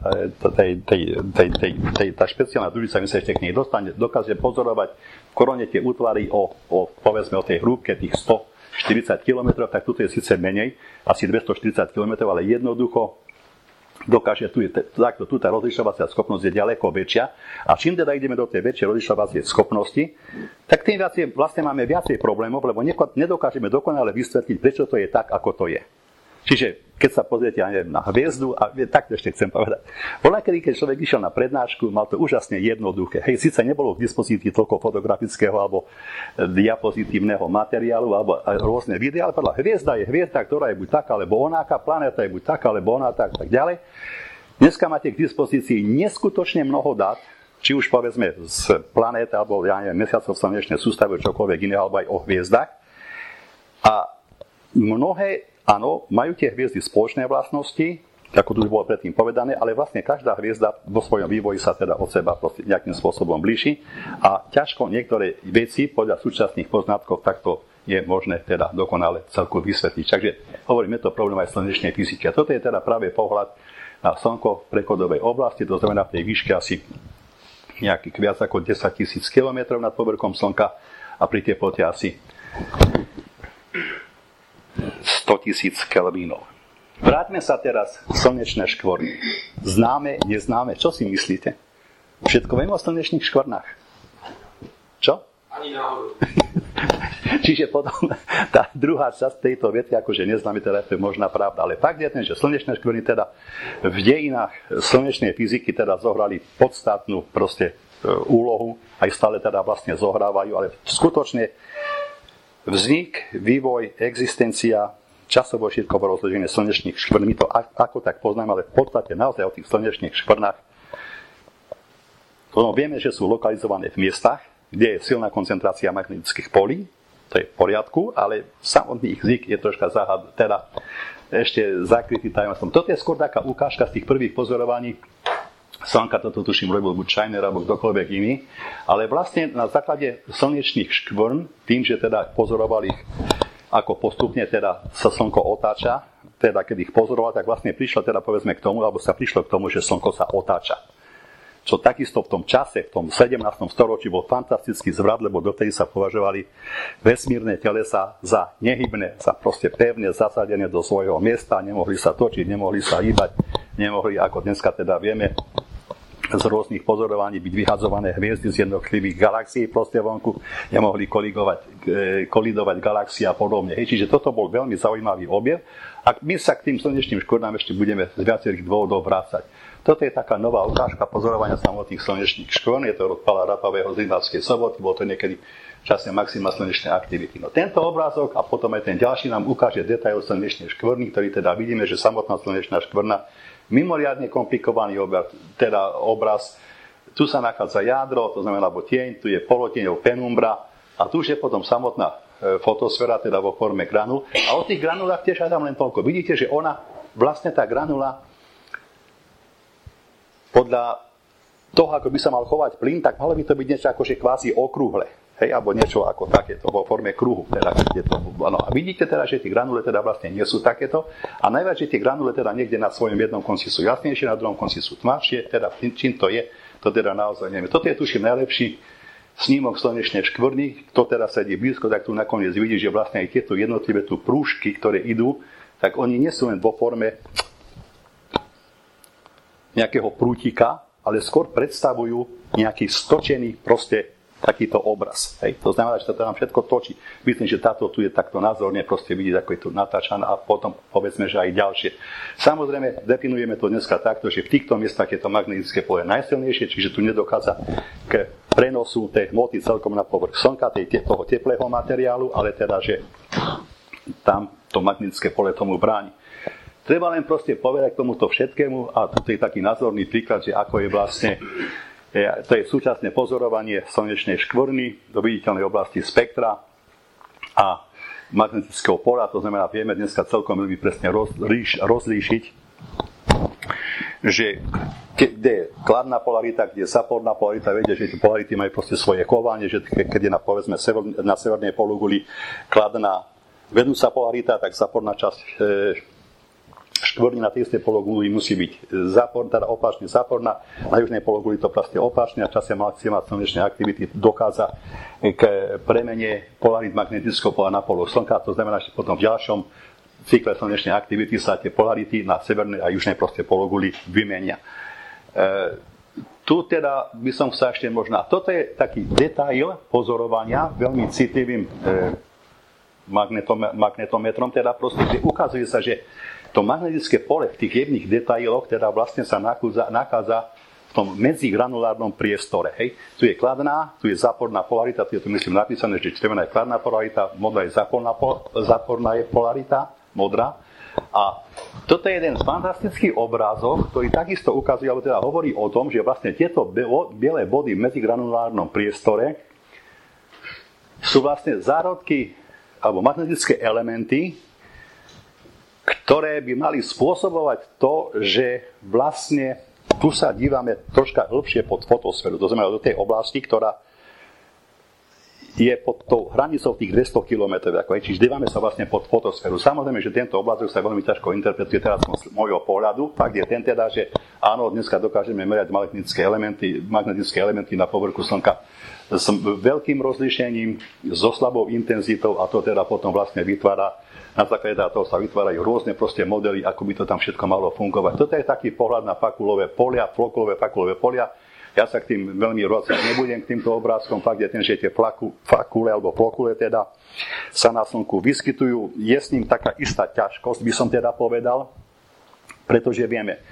tá špeciálna družica, my sa ešte k nej dokáže pozorovať v korone tie útvary povedzme o tej hrúbke tých 140 km, tak tuto je síce menej, asi 240 km, ale jednoducho dokáže, tu tá rozlišovacia schopnosť je ďaleko väčšia a čím teda ideme do tej väčšej rozlišovacej schopnosti, tak tým viacej, vlastne máme viacej problémov, lebo nedokážeme dokonale vysvetliť, prečo to je tak, ako to je. Čiže keď sa pozriete, ja neviem, na hviezdu, a takto ešte chcem povedať. Voľakedy, keď človek išiel na prednášku, mal to úžasne jednoduché. Hej, síce nebolo k dispozícii toľko fotografického alebo diapozitívneho materiálu alebo rôzne videá, ale povedal, hviezda je hviezda, ktorá je buď taká, alebo onáka, planéta je buď taká, alebo onáka, tak ďalej. Dneska máte k dispozícii neskutočne mnoho dát, či už povedzme z planét, alebo ja neviem, mesiacov slnečnej sústavy, čokoľvek iného, alebo aj o hviezdach. A mnohé áno, majú tie hviezdy spoločné vlastnosti, ako tu už bolo predtým povedané, ale vlastne každá hviezda vo svojom vývoji sa teda od seba nejakým spôsobom blíži a ťažko niektoré veci podľa súčasných poznatkov takto je možné teda dokonale celku vysvetliť. Takže hovoríme to problém aj slnečnej fyziky. A toto je teda práve pohľad na Slnko v prechodovej oblasti, to znamená v tej výške asi nejakých viac ako 10 000 km nad povrchom Slnka a pri teplote asi 100 000 kelvínov. Vráťme sa teraz slnečné škvrny. Známe, neznáme, čo si myslíte? Všetko vieme o slnečných škvrnách. Čo? Ani náhodou. Čiže potom tá druhá časť tejto vety, akože neznáme, teda to je možná pravda, ale fakt je ten, že slnečné škvrny teda v dejinách slnečnej fyziky teda zohrali podstatnú proste úlohu, aj stále teda vlastne zohrávajú, ale skutočne vznik, vývoj, existencia, časovo šírkovo rozloženie slnečných škvrn, my to ako tak poznáme, ale v podstate naozaj o tých slnečných škvrnách vieme, že sú lokalizované v miestach, kde je silná koncentrácia magnetických polí, to je v poriadku, ale samotný ich vznik je troška teda ešte zakrytý tajomstvom. Toto je skôr taká ukážka z tých prvých pozorovaní Slnka, toto tuším robil buď Scheiner alebo kdokoľvek iný, ale vlastne na základe slnečných škvrn, tým, že teda pozorovali ich, ako postupne teda sa Slnko otáča, teda keď ich pozoroval, tak vlastne prišlo teda povedzme k tomu, alebo sa prišlo k tomu, že Slnko sa otáča. Čo takisto v tom čase, v tom 17. storočí bol fantastický zvrat, lebo dotedy sa považovali vesmírne telesa za nehybné, za proste pevne zasadené do svojho miesta, nemohli sa točiť, nemohli sa hýbať, nemohli, ako dneska teda vieme, z rôznych pozorovaní byť vyhadzované hviezdy z jednotlivých galaxií proste vonku, nemohli kolidovať galaxie a podobne. Čiže toto bol veľmi zaujímavý objav a my sa k tým slnečným škvrnám ešte budeme z viacerých dôvodov vrácať. Toto je taká nová ukážka pozorovania samotných slnečných škvrn, je to od Pala Rapavého z Rimavskej Soboty, bolo to niekedy v čase maxima slnečnej aktivity. No tento obrázok a potom aj ten ďalší nám ukáže detail slnečnej škvrny, ktorý teda vidíme, že samotná slnečná škvrna mimoriadne komplikovaný obraz tu sa nachádza jadro, to znamená, alebo tieň, tu je polotieň, alebo penumbra, a tu už je potom samotná fotosféra, teda vo forme granul. A o tých granulách tiež hádam len toľko. Vidíte, že ona, vlastne tá granula, podľa toho, ako by sa mal chovať plyn, tak malo by to byť niečo akože kvázi okrúhle. Hej, alebo niečo ako takéto, vo forme kruhu. Teda, a vidíte teda, že tie granule teda vlastne nie sú takéto. A najviac, že tie granule teda niekde na svojom jednom konci sú jasnejšie, na druhom konci sú tmavšie. Teda čím to je, to teda naozaj neviem. Toto je tuším najlepší snímok slnečnej škvrny. Kto teda sedí blízko, tak tu nakoniec vidí, že vlastne aj tieto jednotlivé tu prúžky, ktoré idú, tak oni nie sú len vo forme nejakého prútika, ale skôr predstavujú nejaký stočený proste takýto obraz. Hej. To znamená, že sa to tam všetko točí. Myslím, že táto tu je takto názorne proste vidieť, ako je tu natáčaná, a potom povedzme, že aj ďalšie. Samozrejme, definujeme to dneska takto, že v týchto miestach je to magnetické pole najsilnejšie, čiže tu nedochádza k prenosu tej hmoty celkom na povrch Slnka, toho teplého materiálu, ale teda, že tam to magnetické pole tomu bráni. Treba len proste povedať k tomuto všetkému, a tu je taký názorný príklad, že ako je vlastne to je súčasné pozorovanie slnečnej škvrny do viditeľnej oblasti spektra a magnetického pola. To znamená, vieme dneska celkom veľmi presne rozlíšiť, že kde je kladná polarita, kde je záporná polarita. Viete, že tie polarity majú proste svoje chovanie, že keď je na severnej pologuli kladná vedúca polarita, tak záporná časť škvrny na tej istej pologuli musí byť opačne záporná. Na južnej pologuli to proste opačne, a v čase maxima slnečnej aktivity dochádza k premene polarit magnetického pola na polu Slnka. To znamená, že potom v ďalšom cykle slnečnej aktivity sa tie polarity na severnej a južnej proste pologuli vymenia. Tu teda by som sa ešte možno... Toto je taký detail pozorovania veľmi citlivým magnetometrom, teda proste, že ukazuje sa, že to magnetické pole v tých jemných detailoch teda vlastne sa nachádza v tom medzigranulárnom priestore. Hej. Tu je kladná, tu je záporná polarita, tu je tu myslím napísané, že červená je kladná polarita, modrá je záporná je polarita, modrá. A toto je jeden z fantastických obrázov, ktorý takisto ukazuje, alebo teda hovorí o tom, že vlastne tieto biele body v medzigranulárnom priestore sú vlastne zárodky alebo magnetické elementy, ktoré by mali spôsobovať to, že vlastne tu sa dívame troška hĺbšie pod fotosféru. To znamená do tej oblasti, ktorá je pod tou hranicou tých 200 km. Čiže dívame sa vlastne pod fotosféru. Samozrejme, že tento obrázok sa veľmi ťažko interpretuje teraz z môjho pohľadu. Fakt je ten teda, že áno, dneska dokážeme merať magnetické elementy na povrchu Slnka s veľkým rozlíšením, so slabou intenzitou, a to teda potom vlastne vytvára, na základe toho sa vytvárajú rôzne proste modely, ako by to tam všetko malo fungovať. Toto je taký pohľad na fakulové polia. Ja sa k tým veľmi rozhodne nebudem k týmto obrázkom. Fakt je ten, že tie fakule alebo flokule teda sa na Slnku vyskytujú. Je s ním taká istá ťažkosť, by som teda povedal, pretože vieme,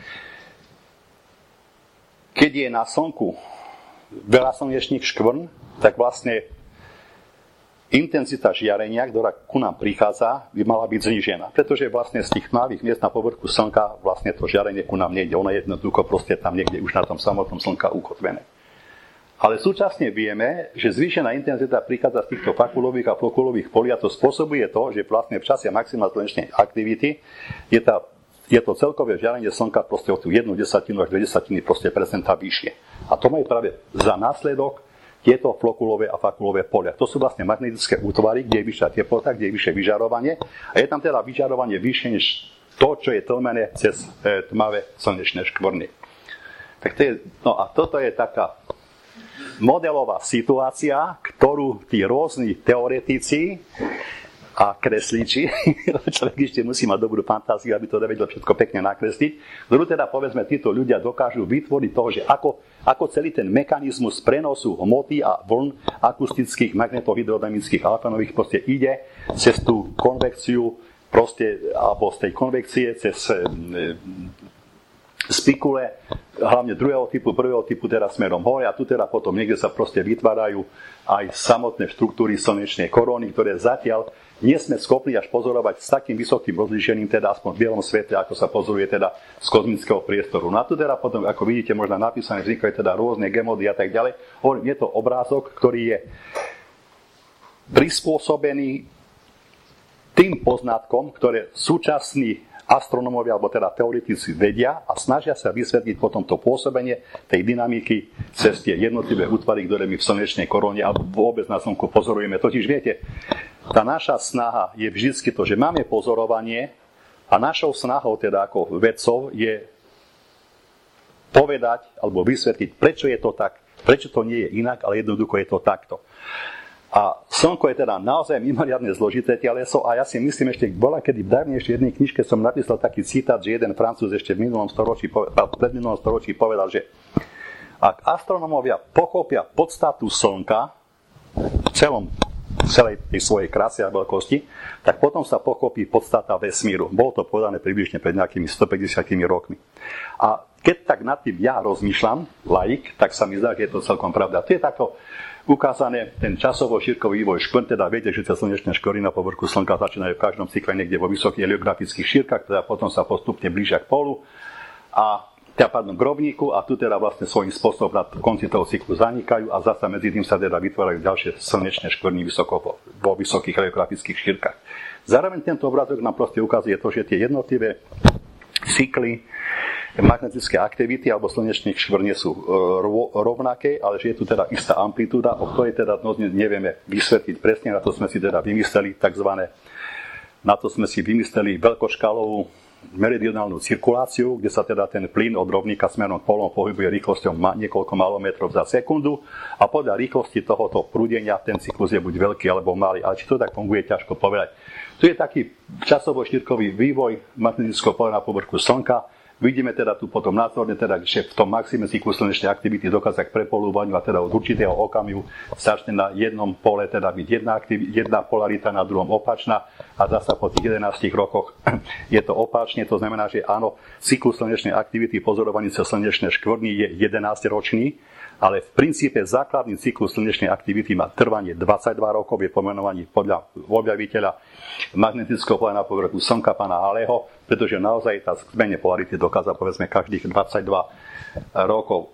keď je na Slnku veľa slnečných škvrn, tak vlastne intenzita žiarenia, ktorá ku nám prichádza, by mala byť znížená. Pretože vlastne z tých tmavých miest na povrchu Slnka vlastne to žiarenie ku nám nejde. Ono je jednoducho proste tam niekde už na tom samotnom Slnka ukotvené. Ale súčasne vieme, že zvýšená intenzita prichádza z týchto fakulových a flokulových polí, a to spôsobuje to, že vlastne v čase maximálnej slnečnej aktivity je to celkové žiarenie Slnka proste o tú 1/10 až 2/10 proste percenta vyššie. A to majú práve za následok tieto flokulové a fakulové polia. To sú vlastne magnetické útvary, kde je vyššia teplota, kde je vyššie vyžarovanie, a je tam teda vyžarovanie vyššie než to, čo je tlmené cez tmavé slnečné škvrny. Tak a toto je taká modelová situácia, ktorú tí rôzni teoretici a kreslíči, človek ešte musí mať dobrú fantáziu, aby to vedel všetko pekne nakresliť, ktorú teda povedzme títo ľudia dokážu vytvoriť toho, že ako celý ten mechanizmus prenosu hmoty a vln akustických magnetohydrodynamických alfanových proste ide cez tú konvekciu proste, alebo z tej konvekcie cez spikule, hlavne druhého typu, prvého typu teda smerom hore a tu teda potom niekde sa proste vytvárajú aj samotné štruktúry slnečnej koróny, ktoré zatiaľ nie sme schopní až pozorovať s takým vysokým rozlíšením, teda aspoň v bielom svetle, ako sa pozoruje teda z kozmického priestoru. No a tu teda potom, ako vidíte, možno napísané, vznikajú teda rôzne gemody a tak ďalej. Je to obrázok, ktorý je prispôsobený tým poznatkom, ktoré súčasní astronómovia, alebo teda teoretici vedia a snažia sa vysvetliť potom to pôsobenie tej dynamiky cez tie jednotlivé útvary, ktoré my v slnečnej koróne alebo vôbec na Slnku pozorujeme. Totiž viete, tá naša snaha je vždycky to, že máme pozorovanie a našou snahou teda ako vedcov je povedať alebo vysvetliť, prečo je to tak, prečo to nie je inak, ale jednoducho je to takto. A Slnko je teda naozaj mimoriadne zložité teleso a ja si myslím, ešte bola kedy v dávnejšej jednej knižke som napísal taký citát, že jeden Francúz ešte v predminulom storočí povedal, že ak astronómovia pochopia podstatu Slnka v celej tej svojej kráse a veľkosti, tak potom sa pochopí podstata vesmíru. Bolo to povedané približne pred nejakými 150 rokmi. A keď tak nad tým ja rozmýšľam, laik, tak sa mi zdá, že je to celkom pravda. To je takto ukázané ten časovo-šírkový vývoj škvrn, teda viete, že tie slnečné škvrny na povrchu Slnka začínajú v každom cykle niekde vo vysokých heliografických šírkach, teda potom sa postupne blížia k pólu a k rovníku a tu teda vlastne svojím spôsobom na konci toho cyklu zanikajú a zasa medzi tým sa teda vytvárajú ďalšie slnečné škvrny vo vysokých heliografických šírkach. Zároveň tento obrázok nám proste ukazuje to, že tie jednotlivé cykly magnetické aktivity alebo slnečných škvrn nie sú rovnaké, ale že je tu teda istá amplitúda, o ktorej teda nevieme vysvetliť presne, na to sme si teda vymysleli veľkoškálovú meridionálnu cirkuláciu, kde sa teda ten plyn od rovníka smerom k polom pohybuje rýchlosťou niekoľko málometrov za sekundu a podľa rýchlosti tohoto prúdenia ten cyklus je buď veľký alebo malý, ale či to tak funguje, ťažko povedať. Tu je taký časovo-štyrkový vývoj magnetického poľa na povrchu Slnka. Vidíme teda tu potom následne, teda, že v tom maxime cyklu slnečnej aktivity dochádza k prepolúvaniu a teda od určitého okamihu začne na jednom pole teda byť jedna polarita, na druhom opačná a zasa po tých 11 rokoch je to opačne. To znamená, že áno, cyklus slnečnej aktivity pozorovaný cez slnečné škvrny je 11-ročný, ale v princípe základný cyklus slnečnej aktivity má trvanie 22 rokov, je pomenovaný podľa objaviteľa magnetického poľa na povrchu Slnka, pána Halleyho, pretože naozaj tá zmene polarity dokáza povedzme každých 22 rokov.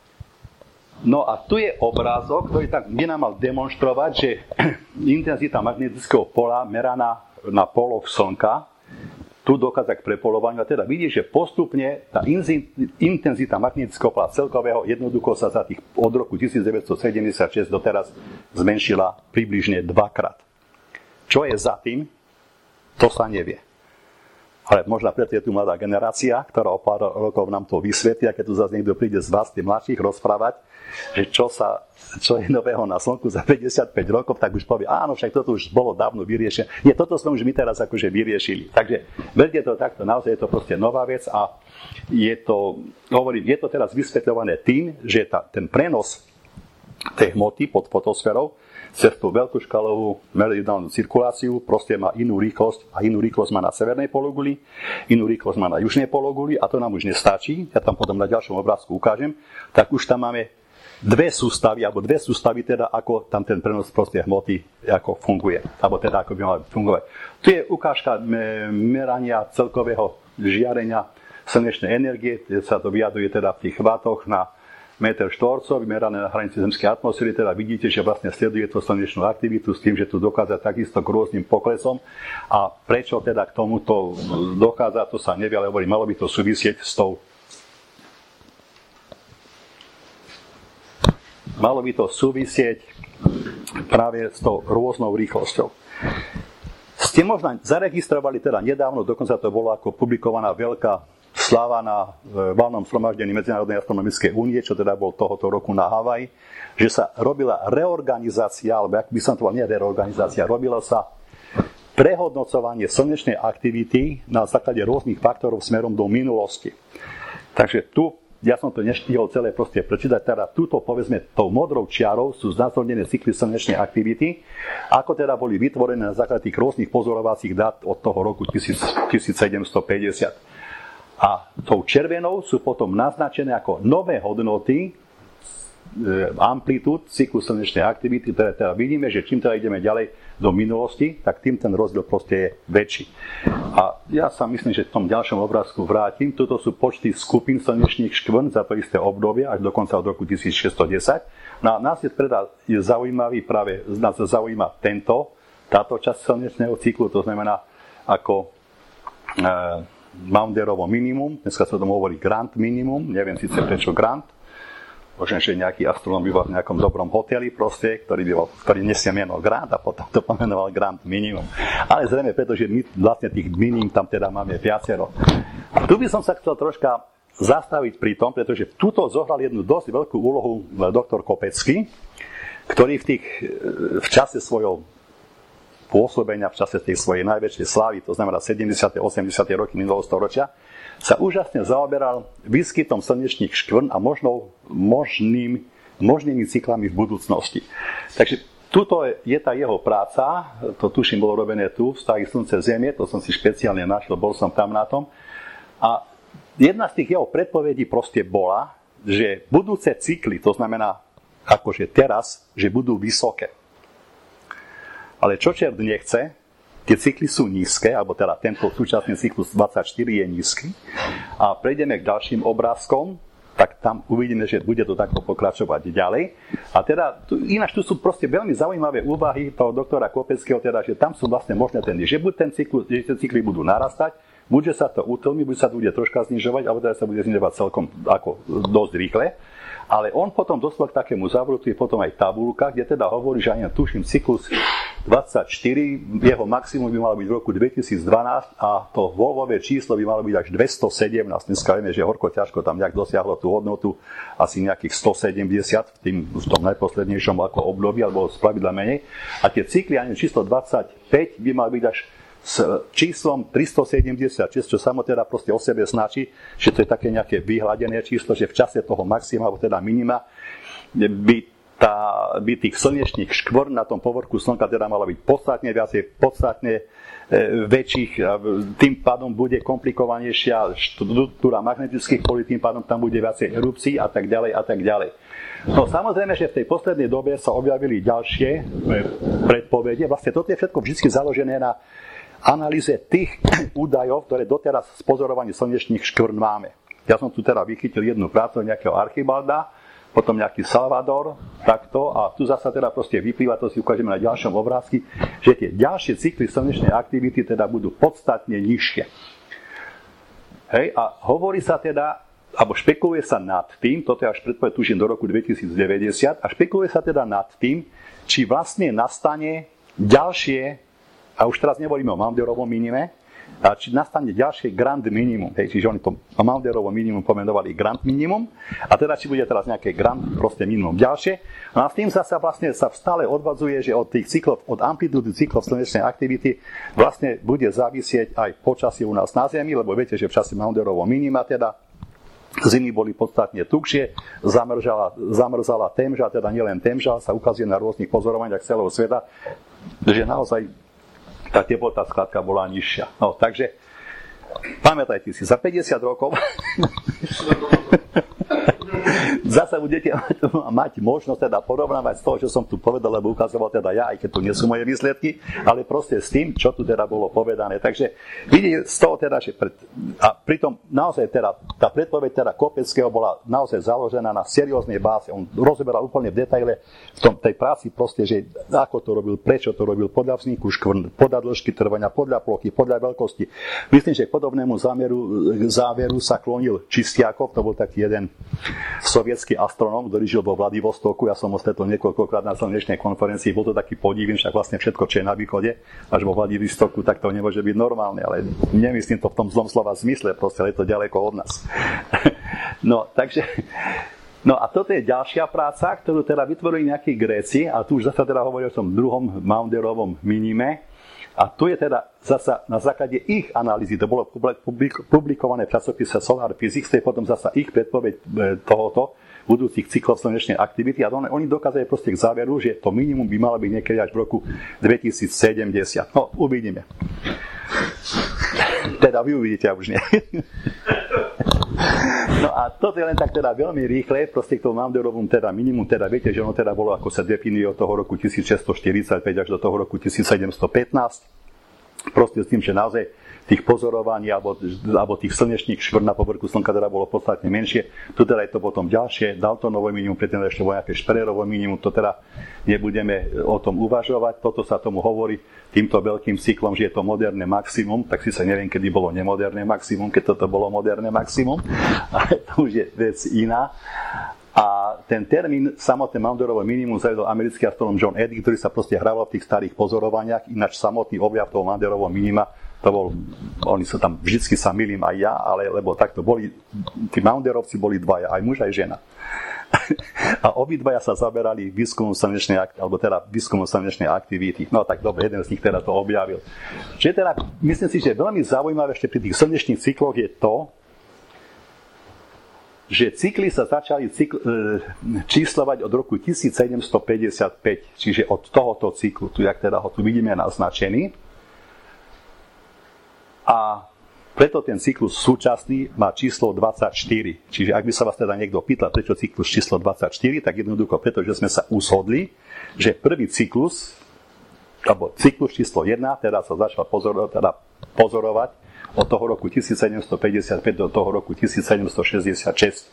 No a tu je obrázok, ktorý tak by nám mal demonštrovať, že intenzita magnetického poľa meraná na poloch Slnka tu dochádza k prepolovaniu a teda vidíš, že postupne tá intenzita magnetického poľa celkového jednoducho sa od roku 1976 doteraz zmenšila približne dvakrát. Čo je za tým, to sa nevie. Ale možno preto je tu mladá generácia, ktorá o pár rokov nám to vysvetlí, a keď tu zase niekto príde z vás, tých mladších, rozprávať, že čo je nového na Slnku za 55 rokov, tak už povie, áno, však toto už bolo dávno vyriešené. Nie, toto sme už my teraz akože vyriešili. Takže verte to takto, naozaj je to proste nová vec a je to teraz vysvetľované tým, že ten prenos tej hmoty pod fotosférou cez tú veľkoškálovú meridionálnu cirkuláciu proste má inú rýchlosť a inú rýchlosť má na severnej pologuli, inú rýchlosť má na južnej pologuli a to nám už nestačí. Ja tam potom na ďalšom obrázku ukážem. Tak už tam máme dve sústavy teda, ako tam ten prenos proste hmoty ako funguje, alebo teda ako by mal fungovať. Tu je ukážka merania celkového žiarenia slnečnej energie, kde sa to vyjadruje teda v tých vatoch na meter štvorcov, vymerané na hranici zemskej atmosféry, teda vidíte, že vlastne sleduje to slnečnú aktivitu s tým, že tu dochádza takisto k rôznym poklesom a prečo teda k tomuto dochádza, to sa nevie, ale malo by to súvisieť s tou práve s tou rôznou rýchlosťou. Ste možno zaregistrovali teda nedávno, dokonca to bolo ako publikovaná veľká sláva na valnom zhromaždení Medzinárodnej astronomickej únie, čo teda bol tohoto roku na Havaji, že sa robila reorganizácia, alebo ak by som to povedal, nie reorganizácia, robilo sa prehodnocovanie slnečnej aktivity na základe rôznych faktorov smerom do minulosti. Takže tu, ja som to neštihol celé proste prečítať, teda túto, povedzme, tou modrou čiarou sú znázornené cykly slnečnej aktivity, ako teda boli vytvorené na základe tých rôznych pozorovacích dát od toho roku 1750. A tou červenou sú potom naznačené ako nové hodnoty amplitúd cyklu slnečnej aktivity, ktoré teda vidíme, že čím teda ideme ďalej do minulosti, tak tým ten rozdiel proste je väčší. A ja sa myslím, že v tom ďalšom obrázku vrátim. Toto sú počty skupín slnečných škvrn za to isté obdobie, až dokonca od roku 1610. No a nás je teda zaujímavý práve, nás zaujíma táto časť slnečného cyklu, to znamená ako Maunderovo minimum, dneska sa tomu hovorí Grant minimum, neviem síce prečo Grant, možno, že nejaký astronóm býval v nejakom dobrom hoteli proste, ktorý nesie meno Grant a potom to pomenoval Grant minimum. Ale zrejme, pretože my vlastne tých minimum tam teda máme viacero. Tu by som sa chcel troška zastaviť pri tom, pretože tuto zohral jednu dosť veľkú úlohu doktor Kopecký, ktorý v čase svojho pôsobenia, v čase tej svojej najväčšej slávy, to znamená 70. 80. roky minulého storočia, sa úžasne zaoberal výskytom slnečných škvrn a možnými cyklami v budúcnosti. Takže tuto je tá jeho práca, to tuším bolo robené tu, vzťahy Slnce-Zemie, to som si špeciálne našiel, bol som tam na tom. A jedna z tých jeho predpovedí proste bola, že budúce cykly, to znamená akože teraz, že budú vysoké. Ale čo čert nechce, tie cykly sú nízke, alebo teda tento súčasný cyklus 24 je nízky. A prejdeme k ďalším obrázkom, tak tam uvidíme, že bude to takto pokračovať ďalej. A teda, ináč tu sú proste veľmi zaujímavé úvahy toho doktora Kopeckého, teda, že tam sú vlastne možné že buď tie cykly budú narastať, buď sa to utlmi, buď sa to bude troška znižovať, alebo teda sa bude znižovať celkom ako dosť rýchle. Ale on potom dospel k takému záveru, tu je potom aj tabulka, kde teda hovorí, že aj tuším cyklus 24, jeho maximum by malo byť v roku 2012 a to volvové číslo by malo byť až 217. Dneska vieme, že horko ťažko tam nejak dosiahlo tú hodnotu asi nejakých 170 v tom najposlednejšom ako období, alebo spravidla menej. A tie cykly, ani číslo 25 by mal byť až s číslom 376, čo samo teda proste o sebe značí, že to je také nejaké vyhľadené číslo, že v čase toho maxima, alebo teda minima, by tých slnečných škvrn na tom povrchu Slnka teda mala byť podstatne viacej, podstatne väčších, tým pádom bude komplikovanejšia štruktúra magnetických polí, tým pádom tam bude viacej erupcií a tak ďalej a tak ďalej. No samozrejme, že v tej poslednej dobe sa objavili ďalšie predpovede. Vlastne toto je všetko vždy založené na analýze tých údajov, ktoré doteraz z pozorovaní slnečných škvrn máme. Ja som tu teda vychytil jednu prácu nejakého Archibalda, potom nejaký Salvador, takto, a tu zasa teda proste vyplýva, to si ukážeme na ďalšom obrázku, že tie ďalšie cykly slnečnej aktivity teda budú podstatne nižšie. Hej, a hovorí sa teda, alebo špekuluje sa nad tým, toto je až predpoveď tužím do roku 2090, a špekuluje sa teda nad tým, či vlastne nastane ďalšie, a už teraz nehovoríme o Maunderovom minime, a či nastane ďalšie grand minimum. Hej, čiže oni to Maunderovo minimum pomenovali grand minimum, a teda či bude teraz nejaké grand proste minimum ďalšie. No a s tým sa vlastne stále odvadzuje, že od tých cyklov, od amplitúdy cyklov slnečnej aktivity vlastne bude závisieť aj počasie u nás na Zemi, lebo viete, že v čase Maunderovo minima teda zimy boli podstatne tukšie, zamrzala témža, teda nielen témža, sa ukazuje na rôznych pozorovaniach celého sveta, že naozaj tá teplota skladka bola nižšia. No, takže pamätajte si, za 50 rokov zasa budete mať možnosť teda porovnávať z toho, čo som tu povedal, lebo ukazoval teda ja, aj keď tu nie sú moje výsledky, ale proste s tým, čo tu teda bolo povedané. Takže vidíte z toho teda, že a pritom naozaj teda tá predpoveď teda Kopeckého bola naozaj založená na serióznej báze. On rozoberal úplne v detaile v tej práci proste, že ako to robil, prečo to robil, podľa vzniku škvrn, podľa dĺžky trvania, podľa plochy, podľa veľkosti. Myslím, že k podobnému záveru sa klonil Čistiakov, to bol taký jeden sovietský astronóm, ktorý žil vo Vladivostoku. Ja som ho stretol niekoľkokrát na slnečnej konferencii. Bol to taký podivný, však vlastne všetko, čo je na východe, až vo Vladivostoku, tak to nemôže byť normálne. Ale nemyslím to v tom zlom slova zmysle, proste je to ďaleko od nás. No, takže... No a toto je ďalšia práca, ktorú teda vytvorili nejakí Gréci, a tu už zasa teda hovorí o tom druhom Maunderovom minime. A tu je teda zasa na základe ich analýzy, to bolo publikované v časopise Solar Physics, to je potom zasa ich predpoveď tohoto budúcich cyklov slnečnej aktivity, a oni dokázali proste k záveru, že to minimum by malo byť niekedy až v roku 2070. No, uvidíme. Teda vy uvidíte, už nie. No a toto je len tak teda veľmi rýchle, proste k tomu Maunderavom teda minimum, teda viete, že ono teda bolo, ako sa definuje od toho roku 1645 až do toho roku 1715. Proste s tým, že naozaj tých pozorovaní alebo tých slnečných škvrt na povrchu slnka teda bolo podstatne menšie. Tu teda je to potom ďalšie, Daltonovo minimum, predtým ešte nejaké Špererovo minimum, to teda nebudeme o tom uvažovať. Toto sa tomu hovorí týmto veľkým cyklom, že je to moderné maximum, tak si sa neviem, kedy bolo nemoderné maximum, keď toto bolo moderné maximum, ale to už je vec iná. A ten termín samotné Maunderovo minimum zavedol americký astronóm John Eddy, ktorý sa proste hral v tých starých pozorovaniach, ináč samotný objav toho Maunderovho minima, to bol, oni sa tam, vždycky sa milím aj ja, ale lebo takto boli, tí Maunderovci boli dvaja, aj muž, aj žena. A obidvaja sa zaberali výskumom slnečnej aktivity. No tak dobre, jeden z nich teda to objavil. Čiže teda, myslím si, že veľmi zaujímavé ešte pri tých slnečných cykloch je to, že cykly sa začali číslovať od roku 1755, čiže od tohoto cyklu, tu jak teda ho tu vidíme naznačený. A preto ten cyklus súčasný má číslo 24. Čiže ak by sa vás teda niekto pýtal, prečo cyklus číslo 24, tak jednoducho preto, že sme sa ushodli, že prvý cyklus, alebo cyklus číslo 1, teda sa začal pozorovať od toho roku 1755 do toho roku 1766.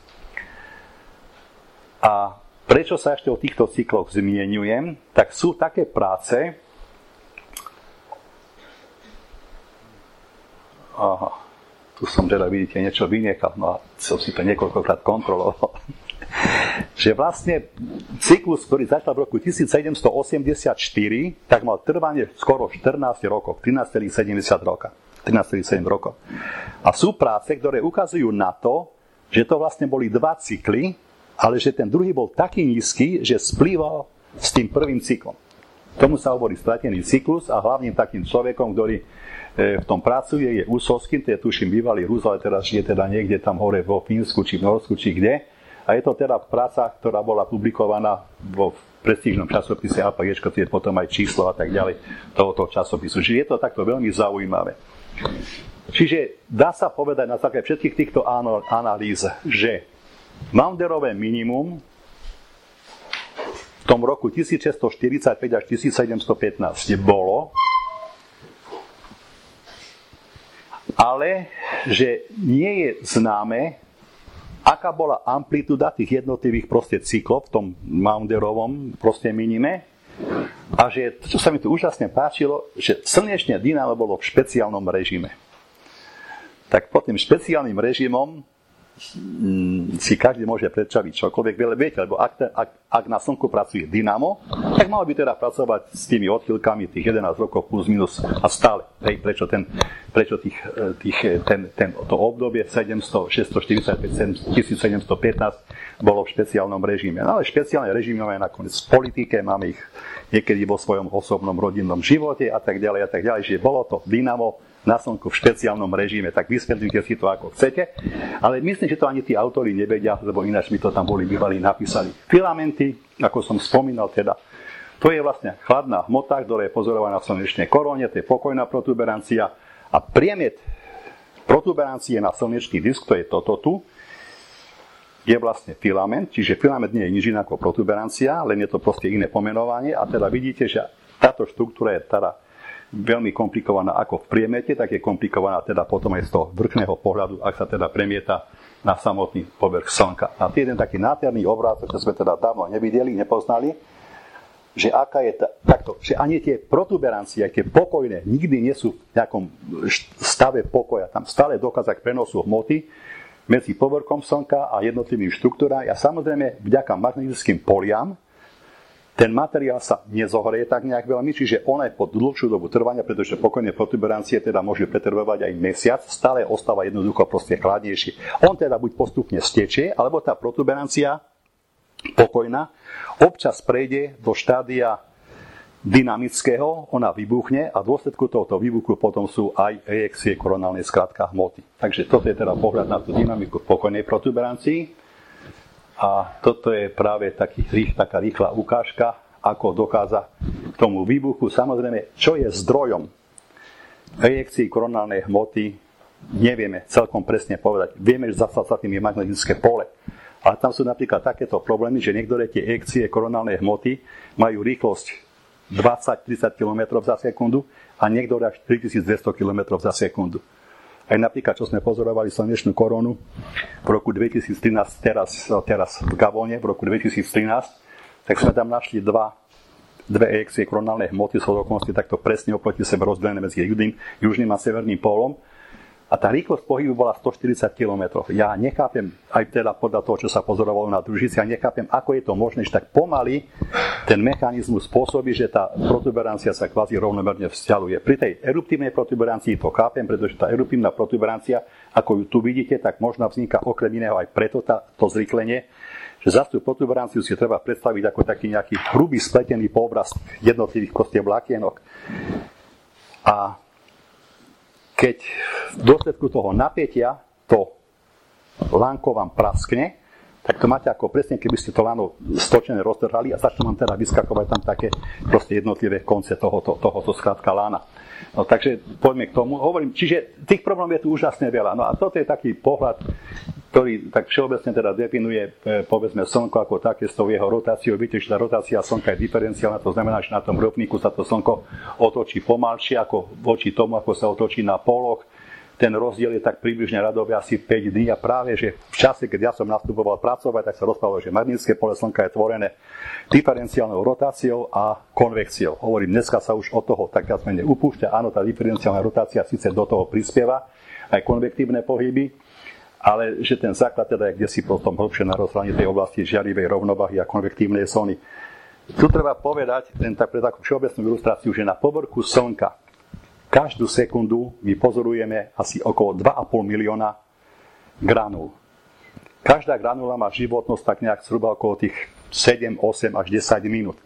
A prečo sa ešte o týchto cykloch zmieňujem, tak sú také práce. Aha, tu som teda, vidíte, niečo vynechal, no a som si to niekoľkokrát kontroloval. Že vlastne cyklus, ktorý začal v roku 1784, tak mal trvanie skoro 14 rokov, 13,7 rokov. A sú práce, ktoré ukazujú na to, že to vlastne boli dva cykly, ale že ten druhý bol taký nízky, že splýval s tým prvým cyklom. Tomu sa hovorí stratený cyklus a hlavným takým človekom, ktorý v tom pracuje, je Usovský, to je tuším bývalý Rus, ale teraz je teda niekde tam hore vo Fínsku, či v Norsku, či kde. A je to teda práca, ktorá bola publikovaná vo prestížnom časopise APG, to je potom aj číslo a tak ďalej tohoto časopisu. Čiže je to takto veľmi zaujímavé. Čiže dá sa povedať na základe všetkých týchto analýz, že Maunderové minimum v tom roku 1645 až 1715 bolo, ale že nie je známe, aká bola amplitúda tých jednotlivých proste cyklov v tom Maunderovom proste minime a že, čo sa mi tu úžasne páčilo, že slnečné dynamo bolo v špeciálnom režime. Tak pod tým špeciálnym režimom si každý môže predstaviť čokoľvek, viete, lebo ak na slnku pracuje dynamo, tak malo by teda pracovať s tými odchýlkami tých 11 rokov plus minus a stále. Hej, prečo to obdobie 645, 1715 bolo v špeciálnom režime. No ale špeciálne režimy máme nakoniec v politike, máme ich niekedy vo svojom osobnom rodinnom živote a tak ďalej, že bolo to dynamo na slnku v špeciálnom režime, tak vysvetlite si to ako chcete, ale myslím, že to ani tí autori nevedia, lebo ináč mi to tam boli bývalí napísali. Filamenty, ako som spomínal teda, to je vlastne chladná hmota, ktorá je pozorovaná v slnečnej koróne, to je pokojná protuberancia a priemet protuberancie na slnečný disk, to je toto tu, je vlastne filament, čiže filament nie je nič iné ako protuberancia, len je to proste iné pomenovanie a teda vidíte, že táto štruktúra je teda veľmi komplikovaná ako v priemete, tak je komplikovaná teda potom aj z toho vrchného pohľadu, ak sa teda premieta na samotný povrch slnka. A to je jeden taký nádherný obrázok, ktorý sme teda dávno nevideli, nepoznali, že aká je takto, že ani tie protuberancie, aj tie pokojné, nikdy nie sú v nejakom stave pokoja. Tam stále dochádza k prenosu hmoty medzi povrchom slnka a jednotlivým štruktúram. A samozrejme, vďaka magnetickým poliam, ten materiál sa nezohreje tak nejak veľmi, čiže on aj po dlhšiu dobu trvania, pretože pokojné protuberancie teda môžu pretrvávať aj mesiac, stále ostáva jednoducho proste chladnejší. On teda buď postupne stečie, alebo tá protuberancia pokojná občas prejde do štádia dynamického, ona vybuchne a v dôsledku tohoto výbuchu potom sú aj ejekcie koronálnej skrátka hmoty. Takže toto je teda pohľad na tú dynamiku v pokojnej protuberancii. A toto je práve taká rýchla ukážka, ako dochádza k tomu výbuchu. Samozrejme, čo je zdrojom ejekcií koronálnej hmoty nevieme celkom presne povedať. Vieme, že za tým je magnetické pole. Ale tam sú napríklad takéto problémy, že niektoré tie ekcie koronálnej hmoty majú rýchlosť 20-30 km za sekundu a niektoré až 3200 km za sekundu. Aj napríklad, čo sme pozorovali slnečnú koronu v roku 2013, teraz v Gabone, v roku 2013, tak sme tam našli dve ekcie koronálnej hmoty, sú dokonca takto presne oproti sebe rozdelené medzi južným a severným pólom. A tá rýchlosť pohybu bola 140 km. Ja nechápem, aj teda podľa toho, čo sa pozorovalo na družici, ja nechápem, ako je to možné, že tak pomaly ten mechanizmus spôsobí, že tá protuberancia sa kvázi rovnomerne vzťahuje. Pri tej eruptívnej protuberancii to chápem, pretože tá eruptívna protuberancia, ako ju tu vidíte, tak možno vzniká okrem iného aj preto to zrýchlenie, že za tú protuberanciu si treba predstaviť ako taký nejaký hrubý spletený poobraz jednotlivých kostieb vlákienok. A keď v dôsledku toho napätia to lánko vám praskne, tak to máte ako presne, keby ste to lano stočené roztrhali a začnú vám teda vyskakovať tam také proste jednotlivé konce tohoto skrátka lána. No takže poďme k tomu. Hovorím, čiže tých problémov je tu úžasne veľa. No a toto je taký pohľad, ktorý tak všeobecne teda definuje, povedzme, Slnko ako také s tou jeho rotáciou. Viete, že tá rotácia Slnka je diferenciálna, to znamená, že na tom rovníku sa to Slnko otočí pomalšie ako voči tomu, ako sa otočí na poloch. Ten rozdiel je tak približne radové asi 5 dní a práve, že v čase, keď ja som nastupoval pracovať, tak sa rozprávalo, že magnetické pole Slnka je tvorené diferenciálnou rotáciou a konvekciou. Hovorím, dneska sa už od toho tak viac menej upúšťa. Áno, tá diferenciálna rotácia síce do toho prispieva, aj konvektívne pohyby, ale že ten základ teda je kdesi potom hlbšie na rozhľadanie tej oblasti žiarivej rovnováhy a konvektívnej zóny. Tu treba povedať, pre takú všeobecnú ilustráciu, že na povrchu Slnka každú sekundu my pozorujeme asi okolo 2,5 milióna granul. Každá granula má životnosť tak nejak zhruba okolo tých 7, 8 až 10 minút.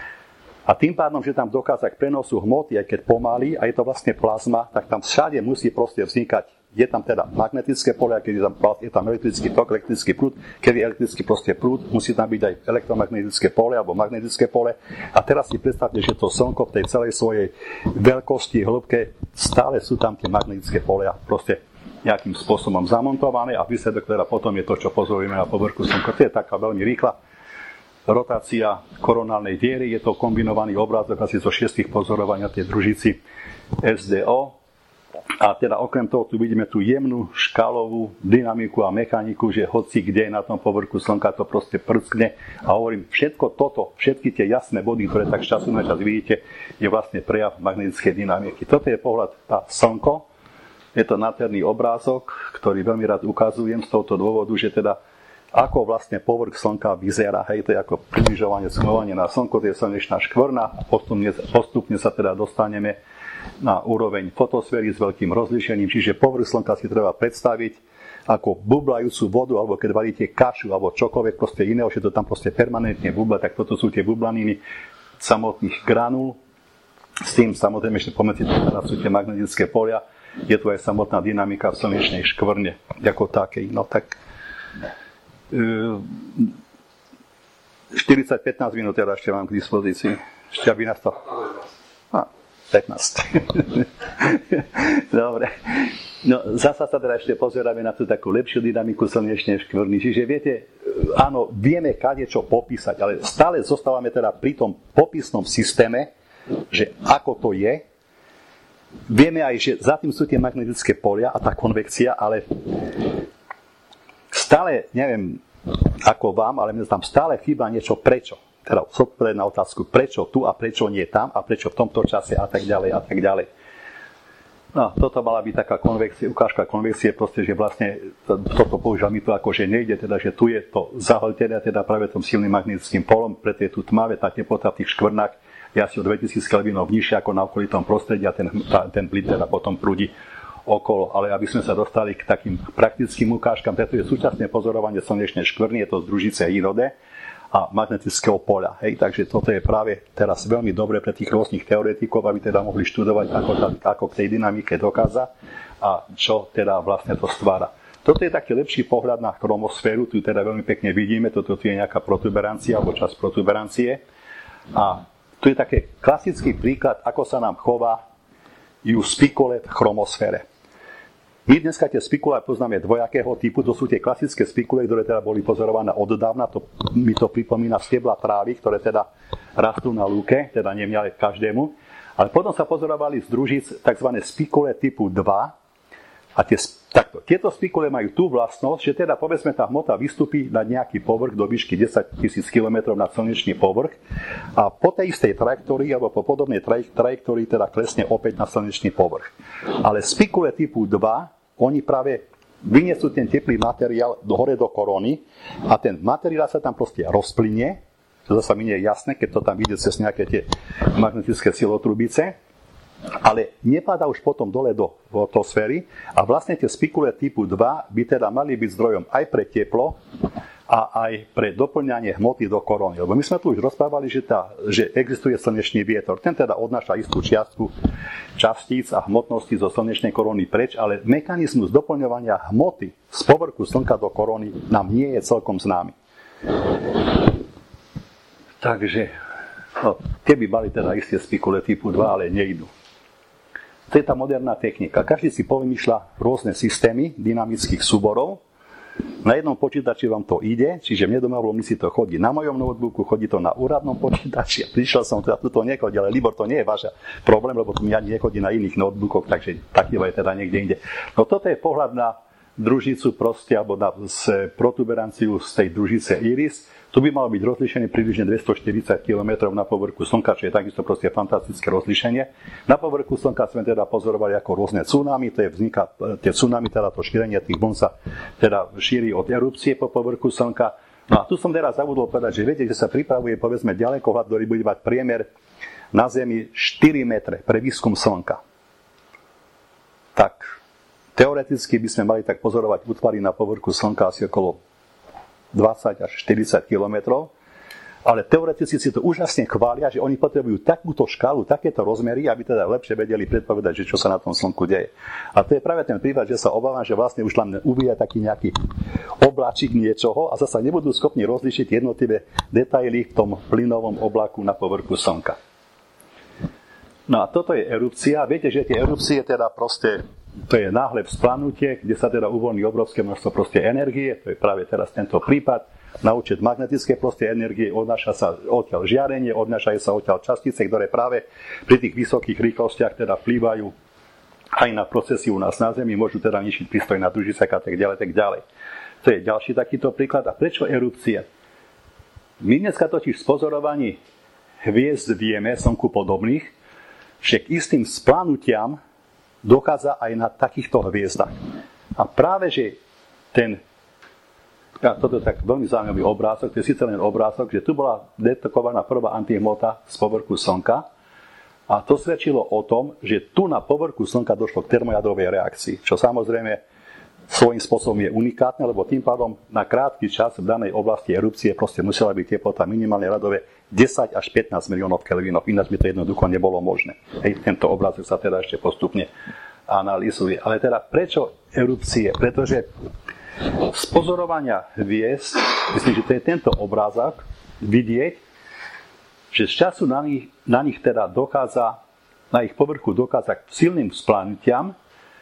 A tým pádom, že tam dochádza k prenosu hmoty, aj keď pomaly, a je to vlastne plazma, tak tam všade musí proste vznikať. Je tam teda magnetické pole, keď je tam elektrický tok, elektrický prúd, keď je elektrický proste prúd, musí tam byť aj elektromagnetické pole alebo magnetické pole. A teraz si predstavte, že to Slnko v tej celej svojej veľkosti, hĺbke, stále sú tam tie magnetické polia proste nejakým spôsobom zamontované a výsledok teda potom je to, čo pozorujeme na povrchu Slnka. To je taká veľmi rýchla rotácia koronálnej diery, je to kombinovaný obrázok asi zo 6 pozorovaní na tej družici SDO. A teda okrem toho tu vidíme tú jemnú škálovú dynamiku a mechaniku, že hoci kde na tom povrchu Slnka to proste prskne. A hovorím, všetko toto, všetky tie jasné body, ktoré tak z času na čas vidíte, je vlastne prejav magnetickej dynamiky. Toto je pohľad na Slnko. Je to nádherný obrázok, ktorý veľmi rád ukazujem z tohto dôvodu, že teda ako vlastne povrch Slnka vyzerá. Hej, to je ako približovanie, smerovanie na Slnko, to je slnečná škvrna. Postupne sa teda dostaneme na úroveň fotosféry s veľkým rozlíšením, čiže povrch Slnka si treba predstaviť ako bublajúcu vodu, alebo keď varíte kašu, alebo čokoľvek proste iného, že to tam proste permanentne bubla, tak toto sú tie bublaniny samotných granul. S tým samozrejme, že pomedzi teda sú tie magnetické polia, je tu aj samotná dynamika v slnečnej škvrne, ako takej. No tak 40-15 minút teda ešte mám k dispozícii. Ešte aby nás to... 15. Dobre. No, zasa sa teda ešte pozeráme na tú takú lepšiu dynamiku slnečnej škvrny. Čiže viete, áno, vieme kadečo popísať, ale stále zostávame teda pri tom popisnom systéme, že ako to je. Vieme aj, že za tým sú tie magnetické polia a tá konvekcia, ale stále, neviem ako vám, ale mne tam stále chýba niečo prečo. Teda odpovedať na otázku, prečo tu a prečo nie tam a prečo v tomto čase a tak ďalej a tak ďalej. No, toto mala byť taká konvekcia, ukážka konvekcie, proste, že vlastne toto používa mi to ako, že nejde, teda, že tu je to zahltené, teda práve tom silným magnetickým polom, preto je tu tmavé, tá teplota v tých škvrnách je asi o 2000 kelvinov nižšia ako na okolitom prostredí a ten plyn teda potom prúdi okolo. Ale aby sme sa dostali k takým praktickým ukážkam, preto je súčasné pozorovanie slnečnej škvrny, je to z družice Írode a magnetického poľa. Hej, takže toto je práve teraz veľmi dobre pre tých rôznych teoretikov, aby teda mohli študovať, ako k tej dynamike dokáza a čo teda vlastne to stvára. Toto je taký lepší pohľad na chromosféru, tu teda veľmi pekne vidíme, toto tu je nejaká protuberancia alebo časť protuberancie a tu je taký klasický príklad, ako sa nám chová spikole v chromosfére. My dneska tie spikule poznáme dvojakého typu, to sú tie klasické spikule, ktoré teda boli pozorované oddávna, mi to pripomína stebla trávy, ktoré teda rastú na lúke, teda nemiale každému. Ale potom sa pozorovali z družíc tzv. Spikule typu 2 a tieto spikule majú tú vlastnosť, že teda povedzme tá hmota vystúpi na nejaký povrch do výšky 10 000 km nad slnečný povrch a po tej istej trajektórii alebo po podobnej trajektórii teda klesne opäť na slnečný povrch. Ale spikule typu 2 oni práve vyniesú ten teplý materiál hore do koróny a ten materiál sa tam proste rozplynie, to zase mi nie je jasné, keď to tam ide cez nejaké tie magnetické silotrubice, ale nepadá už potom dole do fotosféry a vlastne tie spikule typu 2 by teda mali byť zdrojom aj pre teplo a aj pre doplňanie hmoty do koróny. Lebo my sme tu už rozprávali, že existuje slnečný vietor. Ten teda odnáša istú čiastku častíc a hmotnosti zo slnečnej koróny preč, ale mechanizmus doplňovania hmoty z povrchu slnka do koróny nám nie je celkom známy. Takže, keby mali teda isté spikule typu 2, ale nejdu. To je tá moderná technika. Každý si povymýšľa rôzne systémy dynamických súborov. Na jednom počítači vám to ide, čiže mne doma v Lomnici to chodí na mojom notebooku, chodí to na úradnom počítači. Prišiel som teda, tu to nechodí, ale Libor, to nie je váš problém, lebo tu mi ani nechodí na iných notebookoch, takže taký je teda niekde inde. No toto je pohľad na družicu proste, alebo na protuberanciu z tej družice Iris. Tu by malo byť rozlíšenie približne 240 km na povrchu Slnka, čo je takisto proste fantastické rozlíšenie. Na povrchu Slnka sme teda pozorovali ako rôzne tsunami, tie tsunami, teda to šírenie tých vln sa teda šíri od erupcie po povrchu Slnka. No a tu som teraz zabudol povedať, že viete, že sa pripravuje povedzme ďalekohľad, ktorý bude mať priemer na Zemi 4 metre pre výskum Slnka. Tak teoreticky by sme mali tak pozorovať útvary na povrchu Slnka asi okolo 20 až 40 kilometrov, ale teoretici si to úžasne chvália, že oni potrebujú takúto škálu, takéto rozmery, aby teda lepšie vedeli predpovedať, že čo sa na tom Slnku deje. A to je práve ten prípad, že sa obávam, že vlastne už len uvíja taký nejaký obláčik niečoho a zasa nebudú schopní rozlíšiť jednotlivé detaily v tom plynovom oblaku na povrchu Slnka. No a toto je erupcia. Viete, že tie erupcie teda proste to je náhle vzplanutie, kde sa teda uvoľní obrovské množstvo proste energie, to je práve teraz tento prípad, na účet magnetické proste energie, odnáša sa odtiaľ žiarenie, odnášajú sa odtiaľ častice, ktoré práve pri tých vysokých rýchlostiach teda vplývajú aj na procesy u nás na Zemi, môžu teda ničiť prístroj na družicách a tak ďalej. To je ďalší takýto príklad. A prečo erupcie? My dneska totiž z pozorovaní hviezd vieme, Slnku podobných, že k istým splanutiam dochádza aj na takýchto hviezdach. A práve, že toto je tak veľmi zaujímavý obrázok, to je síce len obrázok, že tu bola detekovaná prvá antihmota z povrchu Slnka a to svedčilo o tom, že tu na povrchu Slnka došlo k termojadrovej reakcii, čo samozrejme svojím spôsobom je unikátne, lebo tým pádom na krátky čas v danej oblasti erupcie proste musela byť teplota minimálne radové 10 až 15 miliónov kelvinov, ináč by to jednoducho nebolo možné. Tento obrázok sa teda ešte postupne analýzuje. Ale teda prečo erupcie? Pretože z pozorovania hviezd, myslím, že to je tento obrázok, vidieť, že z času na nich teda dochádza, na ich povrchu dochádza k silným vzplanutiam.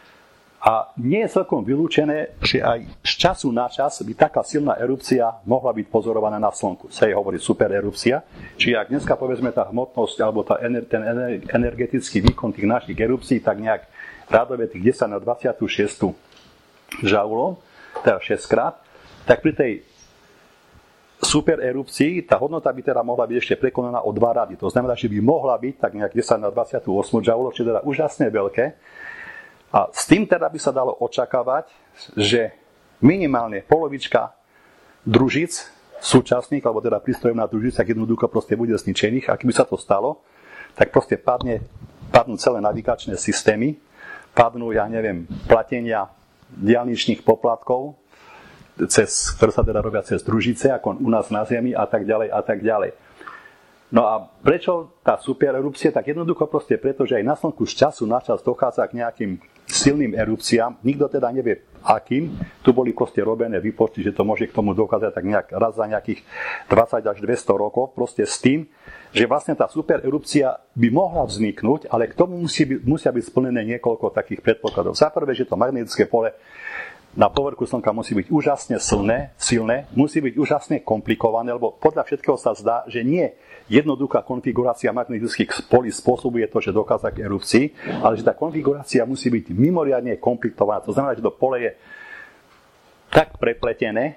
A nie je celkom vylúčené, že aj z času na čas by taká silná erupcia mohla byť pozorovaná na Slnku. Sa jej hovorí supererupcia. Čiže ak dneska povedzme tá hmotnosť alebo ten energetický výkon tých našich erupcií tak nejak rádové tých 10 na 26 žaulov, teda 6 krát, tak pri tej supererupcii tá hodnota by teda mohla byť ešte prekonaná o 2 rady. To znamená, že by mohla byť tak nejak 10 na 28 žaulov, čo je teda úžasne veľké. A s tým teda by sa dalo očakávať, že minimálne polovička družíc súčasných, alebo teda prístrojov na družicách jednoducho proste bude zničených. A keby sa to stalo, tak proste padnú celé navigačné systémy, padnú, platenia diaľničných poplatkov, ktoré sa teda robia cez družice, ako u nás na Zemi a tak ďalej a tak ďalej. No a prečo tá supererupcia? Tak jednoducho proste preto, že aj na Slnku z času na čas dochádza k nejakým silným erupciám, nikto teda nevie akým, tu boli proste robené výpočty, že to môže k tomu dokázať tak nejak raz za nejakých 20 až 200 rokov, proste s tým, že vlastne tá supererupcia by mohla vzniknúť, ale k tomu musia byť splnené niekoľko takých predpokladov. Za prvé, že to magnetické pole na povrchu Slnka musí byť úžasne silné, musí byť úžasne komplikované, lebo podľa všetkého sa zdá, že nie jednoduchá konfigurácia magnetických polí spôsobuje to, že dochádza k erupcii, ale že tá konfigurácia musí byť mimoriadne komplikovaná. To znamená, že to pole je tak prepletené,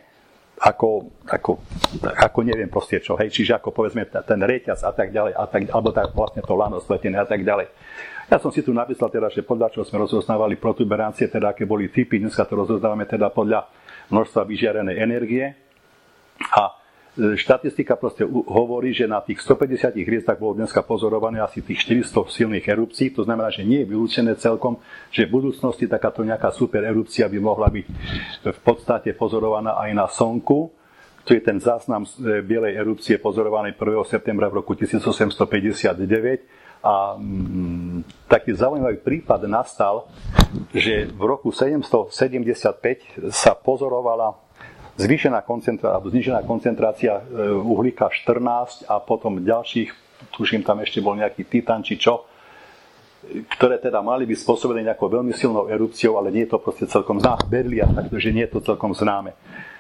ako neviem proste čo, hej, čiže ako povedzme ten reťaz a tak ďalej, alebo tak vlastne to lano spletené a tak ďalej. Ja som si tu napísal teda, že podľa čoho sme rozoznávali protuberancie, teda aké boli typy, dneska to rozoznávame teda podľa množstva vyžiarenej energie a štatistika proste hovorí, že na tých 150 hviezdach bolo dneska pozorované asi tých 400 silných erupcií, to znamená, že nie je vylúčené celkom, že v budúcnosti takáto nejaká super erupcia by mohla byť v podstate pozorovaná aj na Slnku. To je ten záznam bielej erupcie pozorovanej 1. septembra v roku 1859 a taký zaujímavý prípad nastal, že v roku 775 sa pozorovala znížená koncentrácia uhlíka 14 a potom ďalších, tuším tam ešte bol nejaký titan či čo, ktoré teda mali byť spôsobené nejakou veľmi silnou erupciou, ale nie je to proste celkom známe. Berlia, takže nie je to celkom známe.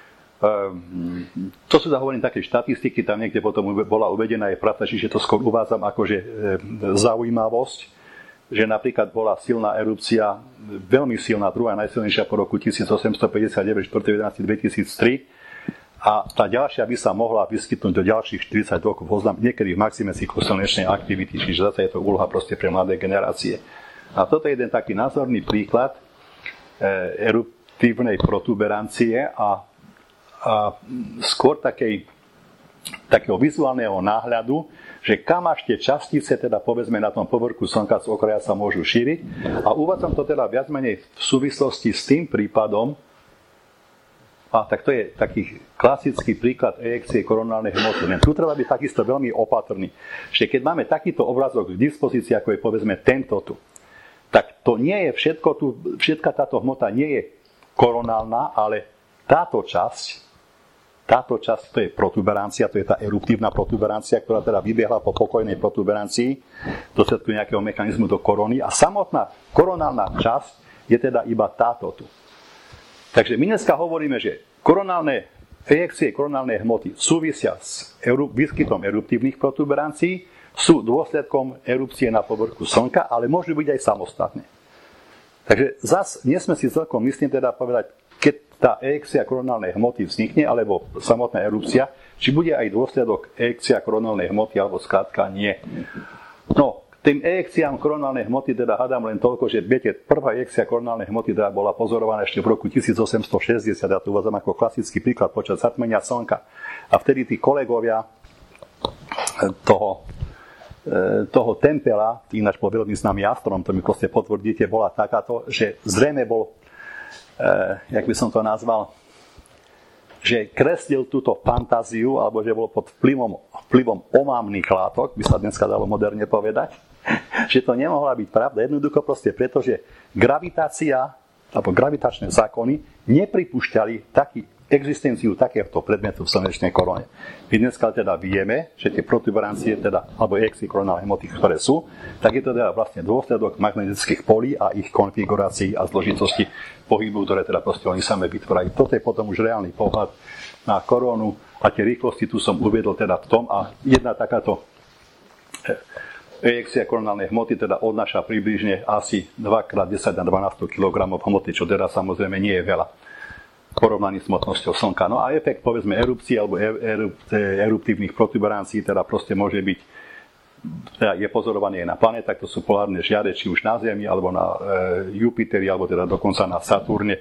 To sú hovorím také štatistiky, tam niekde potom bola uvedená je pravda, čiže to skôr uvádzam akože zaujímavosť, že napríklad bola silná erupcia, veľmi silná, druhá najsilnejšia po roku 1859, 4.11.2003 a tá ďalšia by sa mohla vyskytnúť do ďalších 40 rokov, niekedy v maxime cyklu slnečnej aktivity, čiže zase je to úloha proste pre mladé generácie. A toto je jeden taký názorný príklad eruptívnej protuberancie a skôr takého vizuálneho náhľadu, že kam až tie častice, teda povedzme na tom povrchu Slnka z okraja sa môžu šíriť. A uvádzam to teda viac menej v súvislosti s tým prípadom, tak to je taký klasický príklad ejekcie koronálnej hmoty. Tu treba byť takisto veľmi opatrný, že keď máme takýto obrazok v dispozícii, ako je povedzme tento tu, tak to nie je všetko tu, všetka táto hmota nie je koronálna, ale táto časť, to je protuberancia, to je tá eruptívna protuberancia, ktorá teda vybiehla po pokojnej protuberancii do sledku nejakého mechanizmu do korony a samotná koronálna časť je teda iba táto tu. Takže my dneska hovoríme, že ejekcie koronálnej hmoty súvisia s výskytom eruptívnych protuberancií, sú dôsledkom erupcie na povrchu Slnka, ale môžu byť aj samostatne. Takže zas nie sme si celkom myslím teda povedať, keď tá ejekcia koronálnej hmoty vznikne, alebo samotná erupcia, či bude aj dôsledok ejekcia koronálnej hmoty, alebo skrátka nie. No, tým ejekciám koronálnej hmoty teda hádam len toľko, že viete, prvá ejekcia koronálnej hmoty teda bola pozorovaná ešte v roku 1860, ja tu uvádzam ako klasický príklad počas zatmenia Slnka. A vtedy tí kolegovia toho Tempela, ináč bol veľmi známy astronóm, to mi proste potvrdíte, bola takáto, že zrejme bol jak by som to nazval, že kreslil túto fantáziu, alebo že bol pod vplyvom omamných látok, by sa dneska dalo moderne povedať, že to nemohla byť pravda, jednoducho proste preto, že gravitácia, alebo gravitačné zákony nepripúšťali existenciu takéhoto predmetu v slnečnej korone. My dneska teda vieme, že tie protuberancie, alebo ejekcie koronálnej hmoty, ktoré sú, tak je to teda vlastne dôsledok magnetických polí a ich konfigurácií a zložitosti pohybu, ktoré teda proste oni same vytvárajú. Toto je potom už reálny pohľad na koronu a tie rýchlosti tu som uviedol teda v tom a jedna takáto ejekcia koronálnej hmoty teda odnáša približne asi 2x10 na 12 kg hmoty, čo teda samozrejme nie je veľa v porovnaní s hmotnosťou Slnka. No a efekt, povedzme, erupcií alebo eruptívnych protuberancií teda proste môže byť, teda je pozorovaný aj na planetách, to sú polárne žiare, či už na Zemi, alebo na Jupiteri, alebo teda dokonca na Saturne.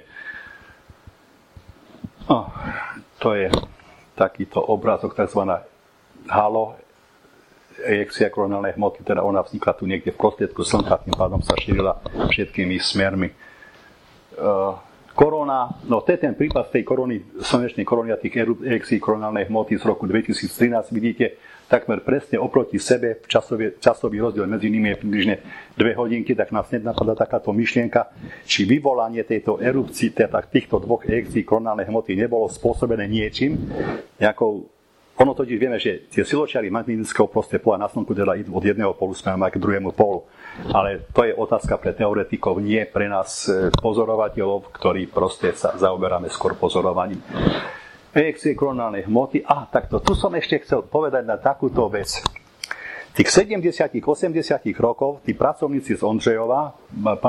No, to je takýto obrázok, tzv. Halo, ejekcia koronálnej hmoty, teda ona vznikla tu niekde v prostriedku Slnka, tým pádom sa šírila všetkými smermi. korona, no to je ten prípad tej korony, slnečnej korony a tých erupcií koronálnej hmoty z roku 2013. Vidíte, takmer presne oproti sebe, časový rozdiel medzi nimi je približne 2 hodinky, tak nás napadá takáto myšlienka, či vyvolanie tejto erupcií, týchto dvoch erupcií koronálnej hmoty nebolo spôsobené niečím, nejakou. Ono totiž vieme, že tie siločiary magnetického proste pola na Slnku teda idú od jedného pólu smerom aj k druhému pólu. Ale to je otázka pre teoretikov, nie pre nás pozorovateľov, ktorí proste sa zaoberáme skôr pozorovaním. Erupcie koronálnej hmoty. Takto, tu som ešte chcel povedať na takúto vec. Tých 70-80 rokov tí pracovníci z Ondřejova,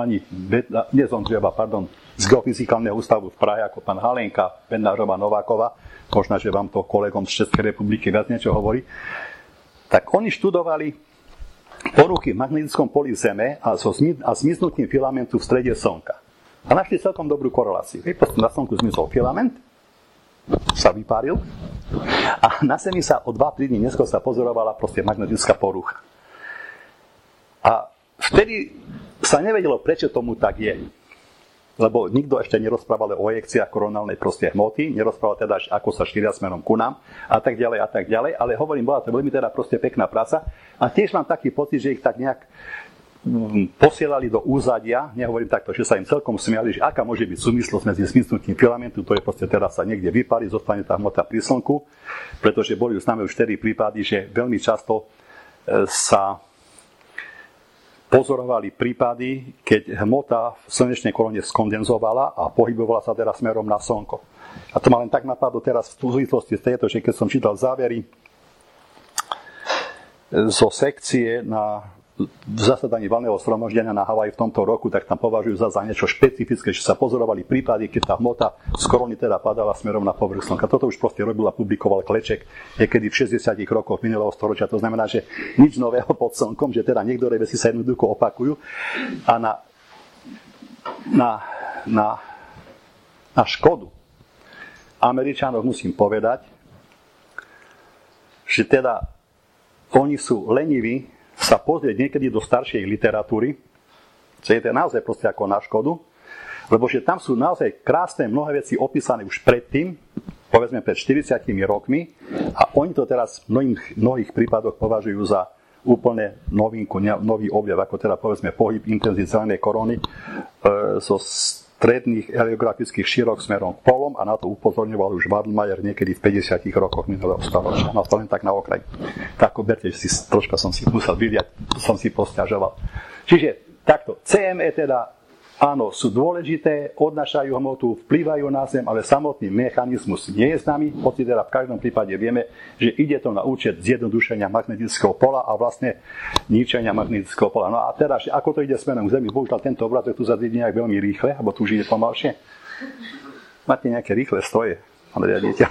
z Geofyzikálneho ústavu v Prahe, ako pán Halenka, Bednářová, Nováková, možno, že vám to kolegom z Českej republiky viac niečo hovorí, tak oni študovali poruchy v magnetickom poli Zeme a zmiznutím filamentu v strede Slnka. A našli celkom dobrú koreláciu. Na Slnku zmizol filament, sa vypáril a na Zemi sa o 2-3 dní neskôr sa pozorovala proste magnetická porucha. A vtedy sa nevedelo, prečo tomu tak je. Lebo nikto ešte nerozprával o ejekciách koronálnej proste hmoty, nerozprával teda, ako sa šíria smerom ku nám a tak ďalej, ale hovorím, bola to veľmi teda proste pekná práca a tiež mám taký pocit, že ich tak nejak posielali do úzadia, nehovorím takto, že sa im celkom smiali, že aká môže byť súvislosť medzi zmiznutím filamentu, to je proste teraz sa niekde vypáli, zostane tá hmota pri Slnku, pretože boli už známe už 4 prípady, že veľmi často sa pozorovali prípady, keď hmota v slnečnej korone skondenzovala a pohybovala sa teda smerom na Slnko. A to ma len tak napadlo teraz v súvislosti z tejto, že keď som čítal závery zo sekcie na zasadaní valného zhromaždenia na Havaji v tomto roku, tak tam považujú za niečo špecifické, že sa pozorovali prípady, keď tá hmota z korony teda padala smerom na povrch Slnka. Toto už proste robil a publikoval Kleček niekedy v 60 rokoch minulého storočia. To znamená, že nič nového pod Slnkom, že teda niektoré veci sa jednoducho opakujú. A na škodu Američanov musím povedať, že teda oni sú leniví sa pozrieť niekedy do staršej literatúry, čo je to naozaj proste ako na škodu, lebo že tam sú naozaj krásne mnohé veci opísané už predtým, povedzme pred 40 rokmi, a oni to teraz v mnohých prípadoch považujú za úplne novinku, nový objav, ako teda povedzme pohyb intenzít zelenej korony zo stredných heliografických šírok smerom k polom, a na to upozorňoval už Wadlmajer niekedy v 50 rokoch minulého storočia. No to len tak na okraj. Tak berte, že troška som si musel vyliať, som si posťažoval. Čiže takto, CME teda áno, sú dôležité, odnášajú hmotu, vplyvajú na Zem, ale samotný mechanizmus nie je známy. Hoci teda v každom prípade vieme, že ide to na účet zjednodušenia magnetického pola a vlastne ničenia magnetického pola. No a teda, že ako to ide smerom k Zemi, bohužiaľ tento obrázok tu zase ide nejak veľmi rýchle, alebo tu už ide pomalšie. Máte nejaké rýchle stroje, pán riaditeľ?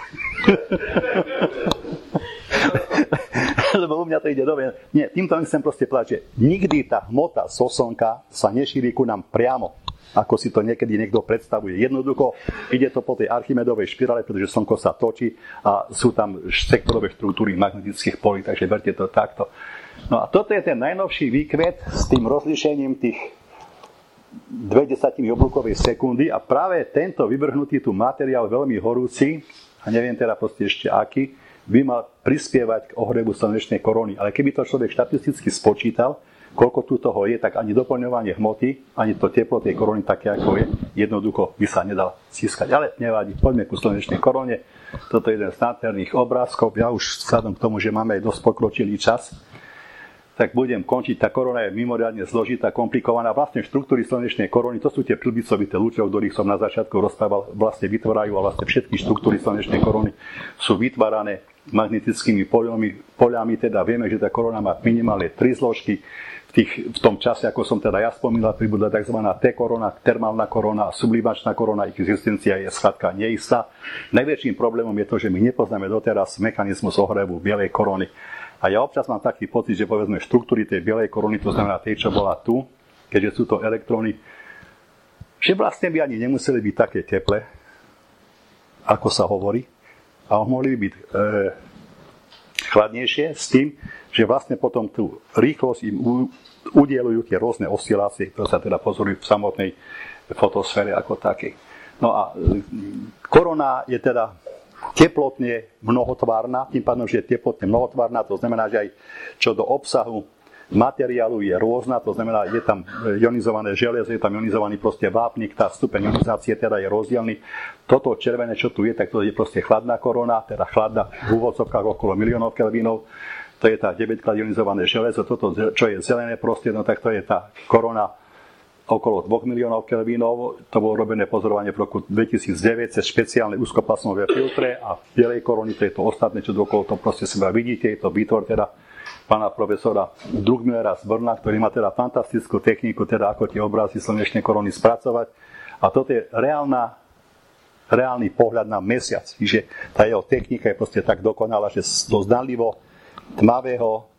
Lebo u mňa to ide dobre. Nie, týmto chcem proste povedať, že nikdy tá hmota zo Slnka sa nešíri ku nám priamo, ako si to niekedy niekto predstavuje. Jednoducho ide to po tej Archimedovej špirále, pretože Slnko sa točí a sú tam sektorové štruktúry magnetických polí, takže berte to takto. No a toto je ten najnovší výkvet s tým rozlíšením tých 0,2 oblúkovej sekundy a práve tento vyvrhnutý tu materiál veľmi horúci, a neviem teda proste ešte aký, by mal prispievať k ohrebu slnečnej korony. Ale keby to človek štatisticky spočítal, koľko tu toho je, tak ani doplňovanie hmoty, ani to teplo tej korony také, ako je, jednoducho by sa nedal získať. Ale nevadí, poďme ku slnečnej korone. Toto je jeden z nádherných obrázkov. Ja už vzhľadom k tomu, že máme aj dosť pokročilý čas, tak budem končiť. Tá korona je mimoriadne zložitá, komplikovaná. Vlastne štruktúry slnečnej korony, to sú tie prilbicovité lúče, o ktorých som na začiatku rozprával, vlastne vytvárajú, a vlastne všetky štruktúry slnečnej korony sú vytvárané magnetickými poľami, teda vieme, že tá korona má minimálne 3 zložky. V tom čase, ako som teda ja spomínal, pribudla tzv. T-korona, termálna korona a sublimačná korona, ich existencia je skladka neistá. Najväčším problémom je to, že my nepoznáme doteraz mechanizmus ohrevu bielej korony. A ja občas mám taký pocit, že povedzme štruktúry tej bielej korony, to znamená tej, čo bola tu, keďže sú to elektróny, že vlastne by ani nemuseli byť také teplé, ako sa hovorí, a mohli by byť chladnejšie s tým, že vlastne potom tú rýchlosť im udielujú tie rôzne oscilácie, ktoré sa teda pozorujú v samotnej fotosfére ako takej. No a korona je teda teplotne mnohotvárna, tým pádom, že je teplotne mnohotvárna, to znamená, že aj čo do obsahu materiálu je rôzna, to znamená, je tam ionizované železo, je tam ionizovaný proste vápnik, tá stupeň ionizácie teda je rozdielny. Toto červené, čo tu je, tak to je proste chladná korona, teda chladná v úvodzovkách okolo miliónov kelvínov. To je tá 9-krát ionizované železo, toto, čo je zelené proste, no tak to je tá korona okolo 2 miliónov kelvínov. To bolo robené pozorovanie v roku 2009 cez špeciálne úzkoplasmové filtre a v bielej korony, to je to ostatné, čo dokolo to proste seba vidíte, je to výtvor teda pána profesora Druckmillera z Brna, ktorý má teda fantastickú techniku, teda ako tie obrazy slnečnej korony spracovať. A toto je reálny pohľad na mesiac. Čiže tá jeho technika je proste tak dokonalá, že do zdanlivo tmavého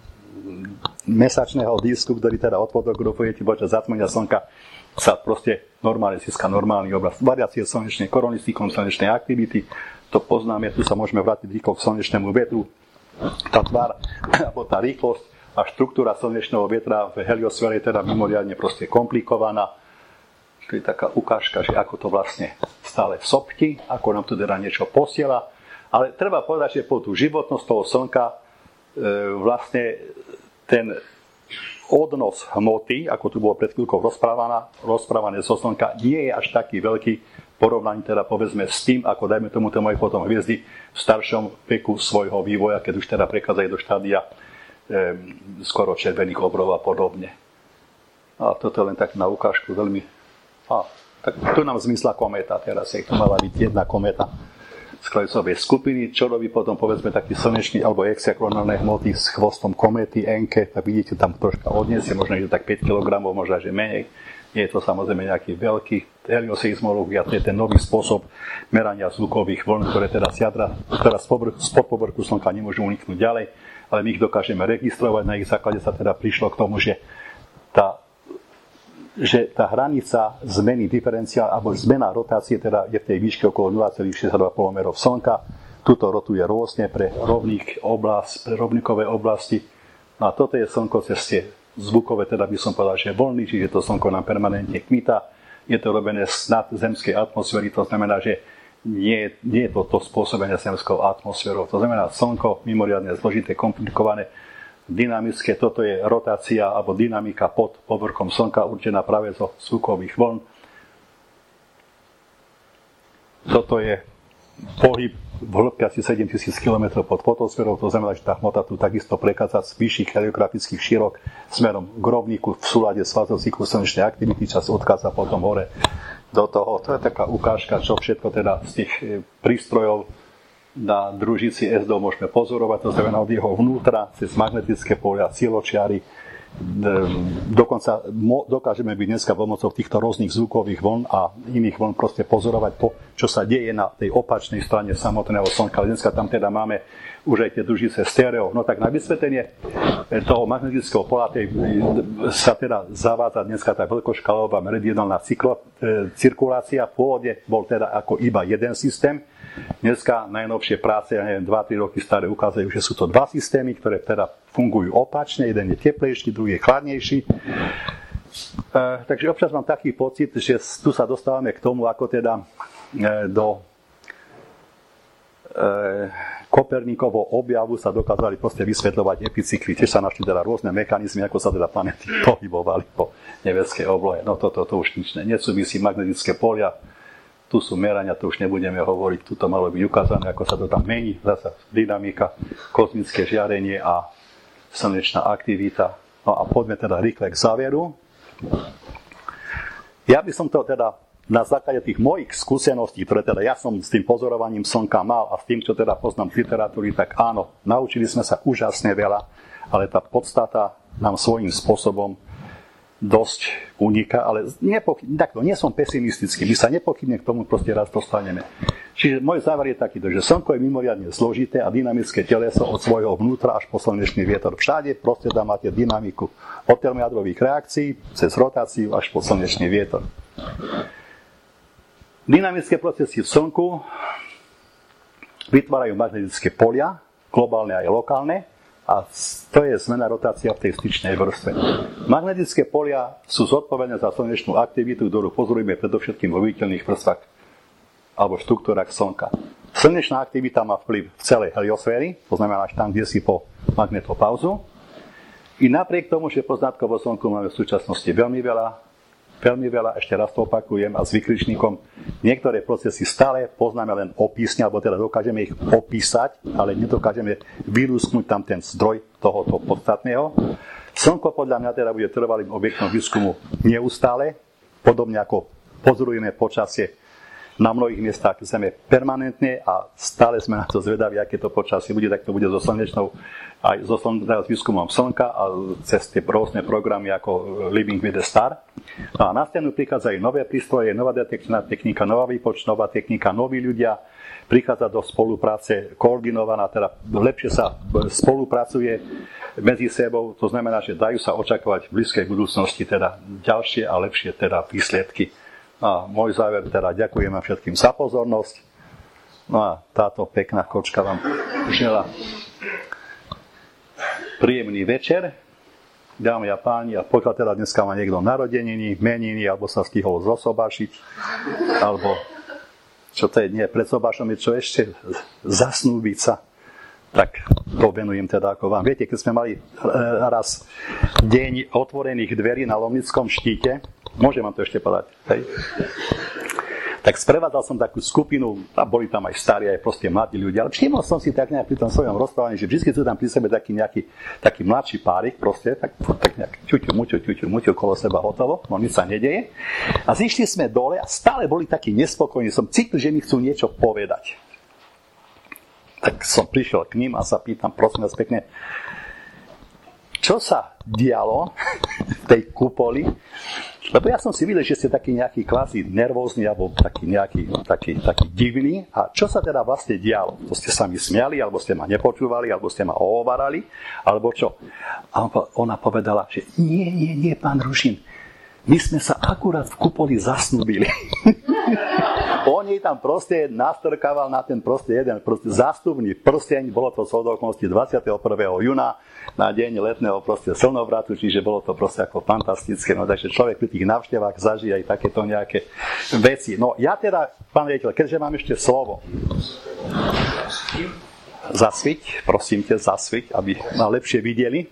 mesačného disku, ktorý teda odfotografujete počas zatmenia slnka, sa proste normálne získa normálny obraz. Variácie slnečnej korony s výkonom slnečnej aktivity, to poznáme, tu sa môžeme vrátiť rýchlo k slnečnému vetru. Tá tvár, alebo tá rýchlosť a štruktúra slnečného vetra v heliosfére je teda mimoriadne proste komplikovaná. To je taká ukážka, že ako to vlastne stále sopti, ako nám tu teda niečo posiela. Ale treba povedať, že po tú životnosť toho slnka vlastne ten odnos hmoty, ako tu bolo pred chvíľkou rozprávané zo slnka, nie je až taký veľký porovnaní teda povedzme s tým, ako dajme tomu moje potom hviezdy v staršom veku svojho vývoja, keď už teda prechádzajú do štádia skoro červených obrov a podobne. A toto je len tak na ukážku veľmi... tak tu nám zmysla kométa, teraz je to mala byť jedna kométa z Krajcovej skupiny, čo robí potom povedzme taký slnečný alebo exakronálne hmoty s chvostom kométy Encke, tak vidíte tam troška odniesie, možno je to tak 5 kg, možno že menej. Nie je to samozrejme nejaký veľký helioseizmológia, to je ten nový spôsob merania zvukových vln, ktoré teda z jadra, ktorá spod povrchu slnka nemôžu uniknúť ďalej, ale my ich dokážeme registrovať, na ich základe sa teda prišlo k tomu, že tá hranica zmeny diferenciál, alebo zmena rotácie teda je v tej výške okolo 0,62 polomerov slnka. Tuto rotuje rôzne pre rovníkové oblasti. No a toto je slnko cez tie zvukové, teda by som povedal, že vlny, čiže to slnko nám permanentne kmitá. Je to robené nad zemskej atmosféry, to znamená, že nie je to spôsobené zemskou atmosférou. To znamená, slnko mimoriadne zložité, komplikované, dynamické, toto je rotácia alebo dynamika pod povrchom slnka určená práve zo zvukových vln. Toto je pohyb v hĺbke asi 7000 km pod fotosférou, to znamená, že tá hmota tu takisto prechádza z vyšších heliografických šírok smerom k rovníku v súlade s fázou cyklu slnečnej aktivity, čas odchádza potom hore do toho. To je taká ukážka, čo všetko teda z tých prístrojov na družici SDO môžeme pozorovať, to znamená od jeho vnútra, cez magnetické polia, cieľočiary. Dokonca dokážeme byť dneska pomocou týchto rôznych zvukových vln a iných vln proste pozorovať to, čo sa deje na tej opačnej strane samotného slnka. Ale dneska tam teda máme už aj tie družice stereo. No tak na vysvetlenie toho magnetického pola sa teda zavádza dneska tá veľkoškálová meridionálna cirkulácia. Pôvodne bol teda ako iba jeden systém. Dneska najnovšie práce, 2-3 roky staré, ukazujú, že sú to dva systémy, ktoré teda fungujú opačne. Jeden je teplejší, druhý je chladnejší. Takže občas mám taký pocit, že tu sa dostávame k tomu, ako teda do Koperníkovho objavu sa dokázali proste vysvetľovať epicykly. Tiež sa našli teda rôzne mechanizmy, ako sa teda planety pohybovali po nebeskej oblohe. No toto už nič nesúvisí, magnetické polia. Tu sú merania, to už nebudeme hovoriť, tu to malo byť ukázané, ako sa to tam mení, zasa dynamika, kozmické žiarenie a slnečná aktivita. No a poďme teda rýchle k záveru. Ja by som to teda na základe tých mojich skúseností, ktoré teda ja som s tým pozorovaním slnka mal a s tým, čo teda poznám z literatúry, tak áno, naučili sme sa úžasne veľa, ale tá podstata nám svojím spôsobom dosť uniká, ale takto, nie som pesimistický, my sa nepochybne k tomu proste raz dostaneme. Čiže môj záver je takýto, že slnko je mimoriadne zložité a dynamické teleso od svojho vnútra až po slnečný vietor. Všade proste tam máte dynamiku od termojadrových reakcií cez rotáciu až po slnečný vietor. Dynamické procesy v slnku vytvárajú magnetické polia, globálne aj lokálne. A to je zmena rotácia v tej styčnej vrstve. Magnetické polia sú zodpovedné za slnečnú aktivitu, ktorú pozorujeme predovšetkým vo viditeľných vrstvách alebo štruktúrach Slnka. Slnečná aktivita má vplyv v celej heliosféry, to znamená až tam, kde si po magnetopauzu. I napriek tomu, že poznatkov o Slnku máme v súčasnosti veľmi veľa, ešte raz to opakujem a s vykričníkom, niektoré procesy stále poznáme len opísne, alebo teda dokážeme ich opísať, ale nedokážeme vylúsknuť tam ten zdroj tohoto podstatného. Slnko podľa mňa teda bude trvalým objektom výskumu neustále, podobne ako pozorujeme počasie na mnohých miestach Zeme permanentne a stále sme na to zvedaví, aké to počasie bude, tak to bude so slnečnou, aj so výskumom Slnka a cez tie rôzne programy ako Living with the Star. No a na scénu prichádzajú nové prístroje, nová detekčná technika, nová výpočtová technika, noví ľudia, prichádza do spolupráce koordinovaná, teda lepšie sa spolupracuje medzi sebou, to znamená, že dajú sa očakávať v blízkej budúcnosti teda ďalšie a lepšie teda výsledky. A môj záver, teda ďakujem vám všetkým za pozornosť. No a táto pekná kočka vám želá príjemný večer. Dámy a páni, a pokiaľ teda dneska má niekto narodeniny, meniny, alebo sa stihol zosobášiť, alebo čo to je, nie, pred sobášom je čo ešte, zasnúbiť sa, tak to venujem teda ako vám. Viete, keď sme mali raz deň otvorených dverí na Lomnickom štíte, môžem vám to ešte povedať, hej? Tak sprevádzal som takú skupinu, a boli tam aj starí, aj proste mladí ľudia, ale všimol som si tak nejak pri tom svojom rozprávaní, že vždy sú tam pri sebe taký mladší párik, proste, tak nejak ťuťu, kolo seba hotovo, no nič sa nedeje. A zišli sme dole a stále boli takí nespokojní, som cítil, že mi chcú niečo povedať. Tak som prišiel k ním a sa pýtam, prosím vás pekne, čo sa dialo v tej kupoli? Lebo ja som si videl, že ste taký nejaký kvázi nervózny, alebo taký divný. A čo sa teda vlastne dialo? To ste sa mi smiali, alebo ste ma nepočúvali, alebo ste ma ohovarali, alebo čo? A ona povedala, že nie, pán Rušin, my sme sa akurát v kupoli zasnúbili. On jej tam proste nastrkával na ten proste jeden zástupný prsteň, bolo to z okolností 21. júna na deň letného proste slnovratu, čiže bolo to proste ako fantastické, no takže človek pri tých návštevách zažije aj takéto nejaké veci. No ja teda, pán riaditeľ, keďže mám ešte slovo, zasviť, prosím ťa, zasviť, aby ma lepšie videli.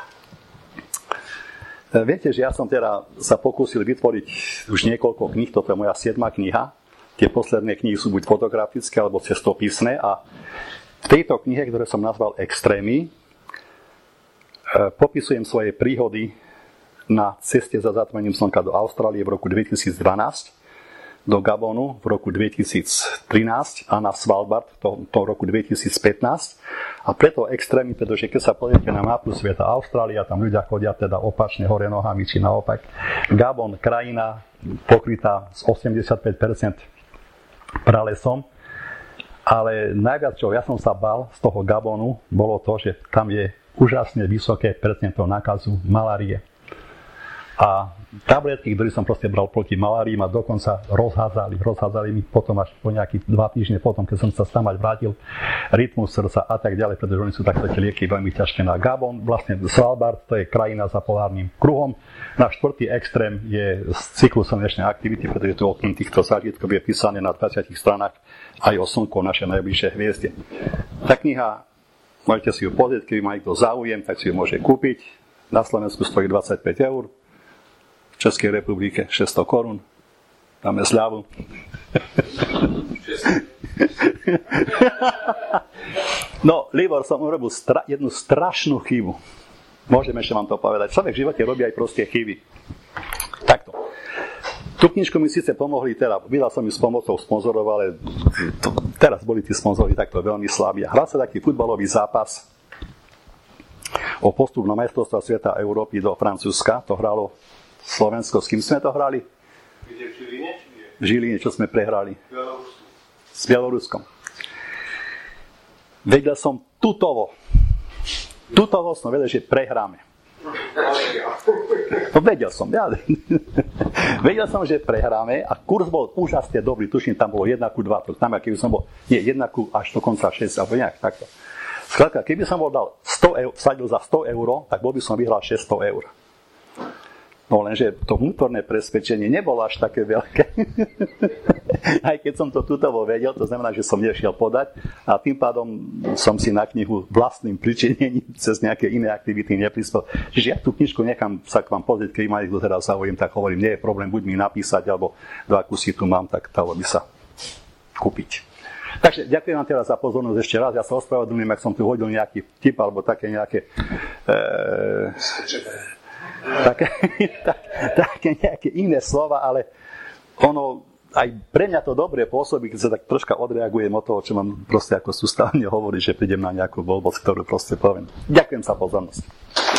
Viete, že ja som teda sa pokúsil vytvoriť už niekoľko kníh, toto je moja 7. kniha. Tie posledné knihy sú buď fotografické, alebo cestopisné. A v tejto knihe, ktoré som nazval Extrémy, popisujem svoje príhody na ceste za zatmením slnka do Austrálie v roku 2012, do Gabonu v roku 2013 a na Svalbard v tom roku 2015. A preto extrémy, pretože keď sa pozriete na mapu sveta Austrália, tam ľudia chodia teda opačne hore nohami, či naopak. Gabon, krajina pokrytá z 85% pralesom, ale najviac, čo ja som sa bál z toho Gabonu, bolo to, že tam je úžasne vysoké percento nákazu malárie. A tabletky, ktoré som proste bral proti malárii, ma dokonca rozhádzali mi potom až po nejakých 2 týždne potom, keď som sa stamať vrátil, rytmus srdca a tak ďalej, pretože oni sú také lieky veľmi ťažké na Gabon. Vlastne Svalbard, to je krajina za polárnym kruhom. Na 4. extrém je cyklus slnečnej aktivity, pretože tu oknem týchto zážitkov je písané na 20 stranách aj o slnku, naše najbližšie hviezde. Tá kniha, môžete si ju pozrieť, keď má niekto záujem, tak si ju môže kúpiť. Na Slovensku stojí 25 eur. V Českej republike 600 korún. Dáme zľavu. No, Libor, som urobil jednu strašnú chybu. Môžem ešte vám to povedať. Človek v živote robí aj proste chyby. Takto. Tú knižku mi síce pomohli, teda vydal som ju s pomocou sponzorov, ale teraz boli tí sponzori takto veľmi slabí. Hral sa taký futbalový zápas o postup na majstrovstvá sveta Európy do Francúzska. To hralo Slovensko. S kým sme to hrali? Kde, v Žiline? V Žiline, čo sme prehrali? S Bieloruskom. Vedel som tutovo som vedel, že prehráme. No vedel som, ja. Vedel som, že prehráme a kurz bol úžasne dobrý, tuším, tam bolo 1:2, to znamená, keby som bol, nie, 1 až do konca 6, alebo nejak takto. Skladka, keby som bol dal 100 eur, vsadil za 100 eur, tak bol by som vyhral 600 eur. No lenže to vnútorné presvedčenie nebolo až také veľké. Aj keď som to tutovo vedel, to znamená, že som nešiel podať a tým pádom som si na knihu vlastným pričinením cez nejaké iné aktivity neprispel. Čiže ja tú knižku nechám sa k vám pozrieť, keď ma niekto teraz zaujím, tak hovorím, nie je problém, buď mi napísať, alebo do akú si tu mám, tak dalo by sa kúpiť. Takže ďakujem vám teraz za pozornosť ešte raz. Ja sa ospravedlňujem, ak som tu hodil nejaký vtip alebo také nejaké také nejaké iné slova, ale ono aj pre mňa to dobre pôsobí, keď sa tak troška odreagujem od toho, čo mám proste ako sústavne hovoriť, že prídem na nejakú voľbosť, ktorú proste poviem. Ďakujem za pozornosť.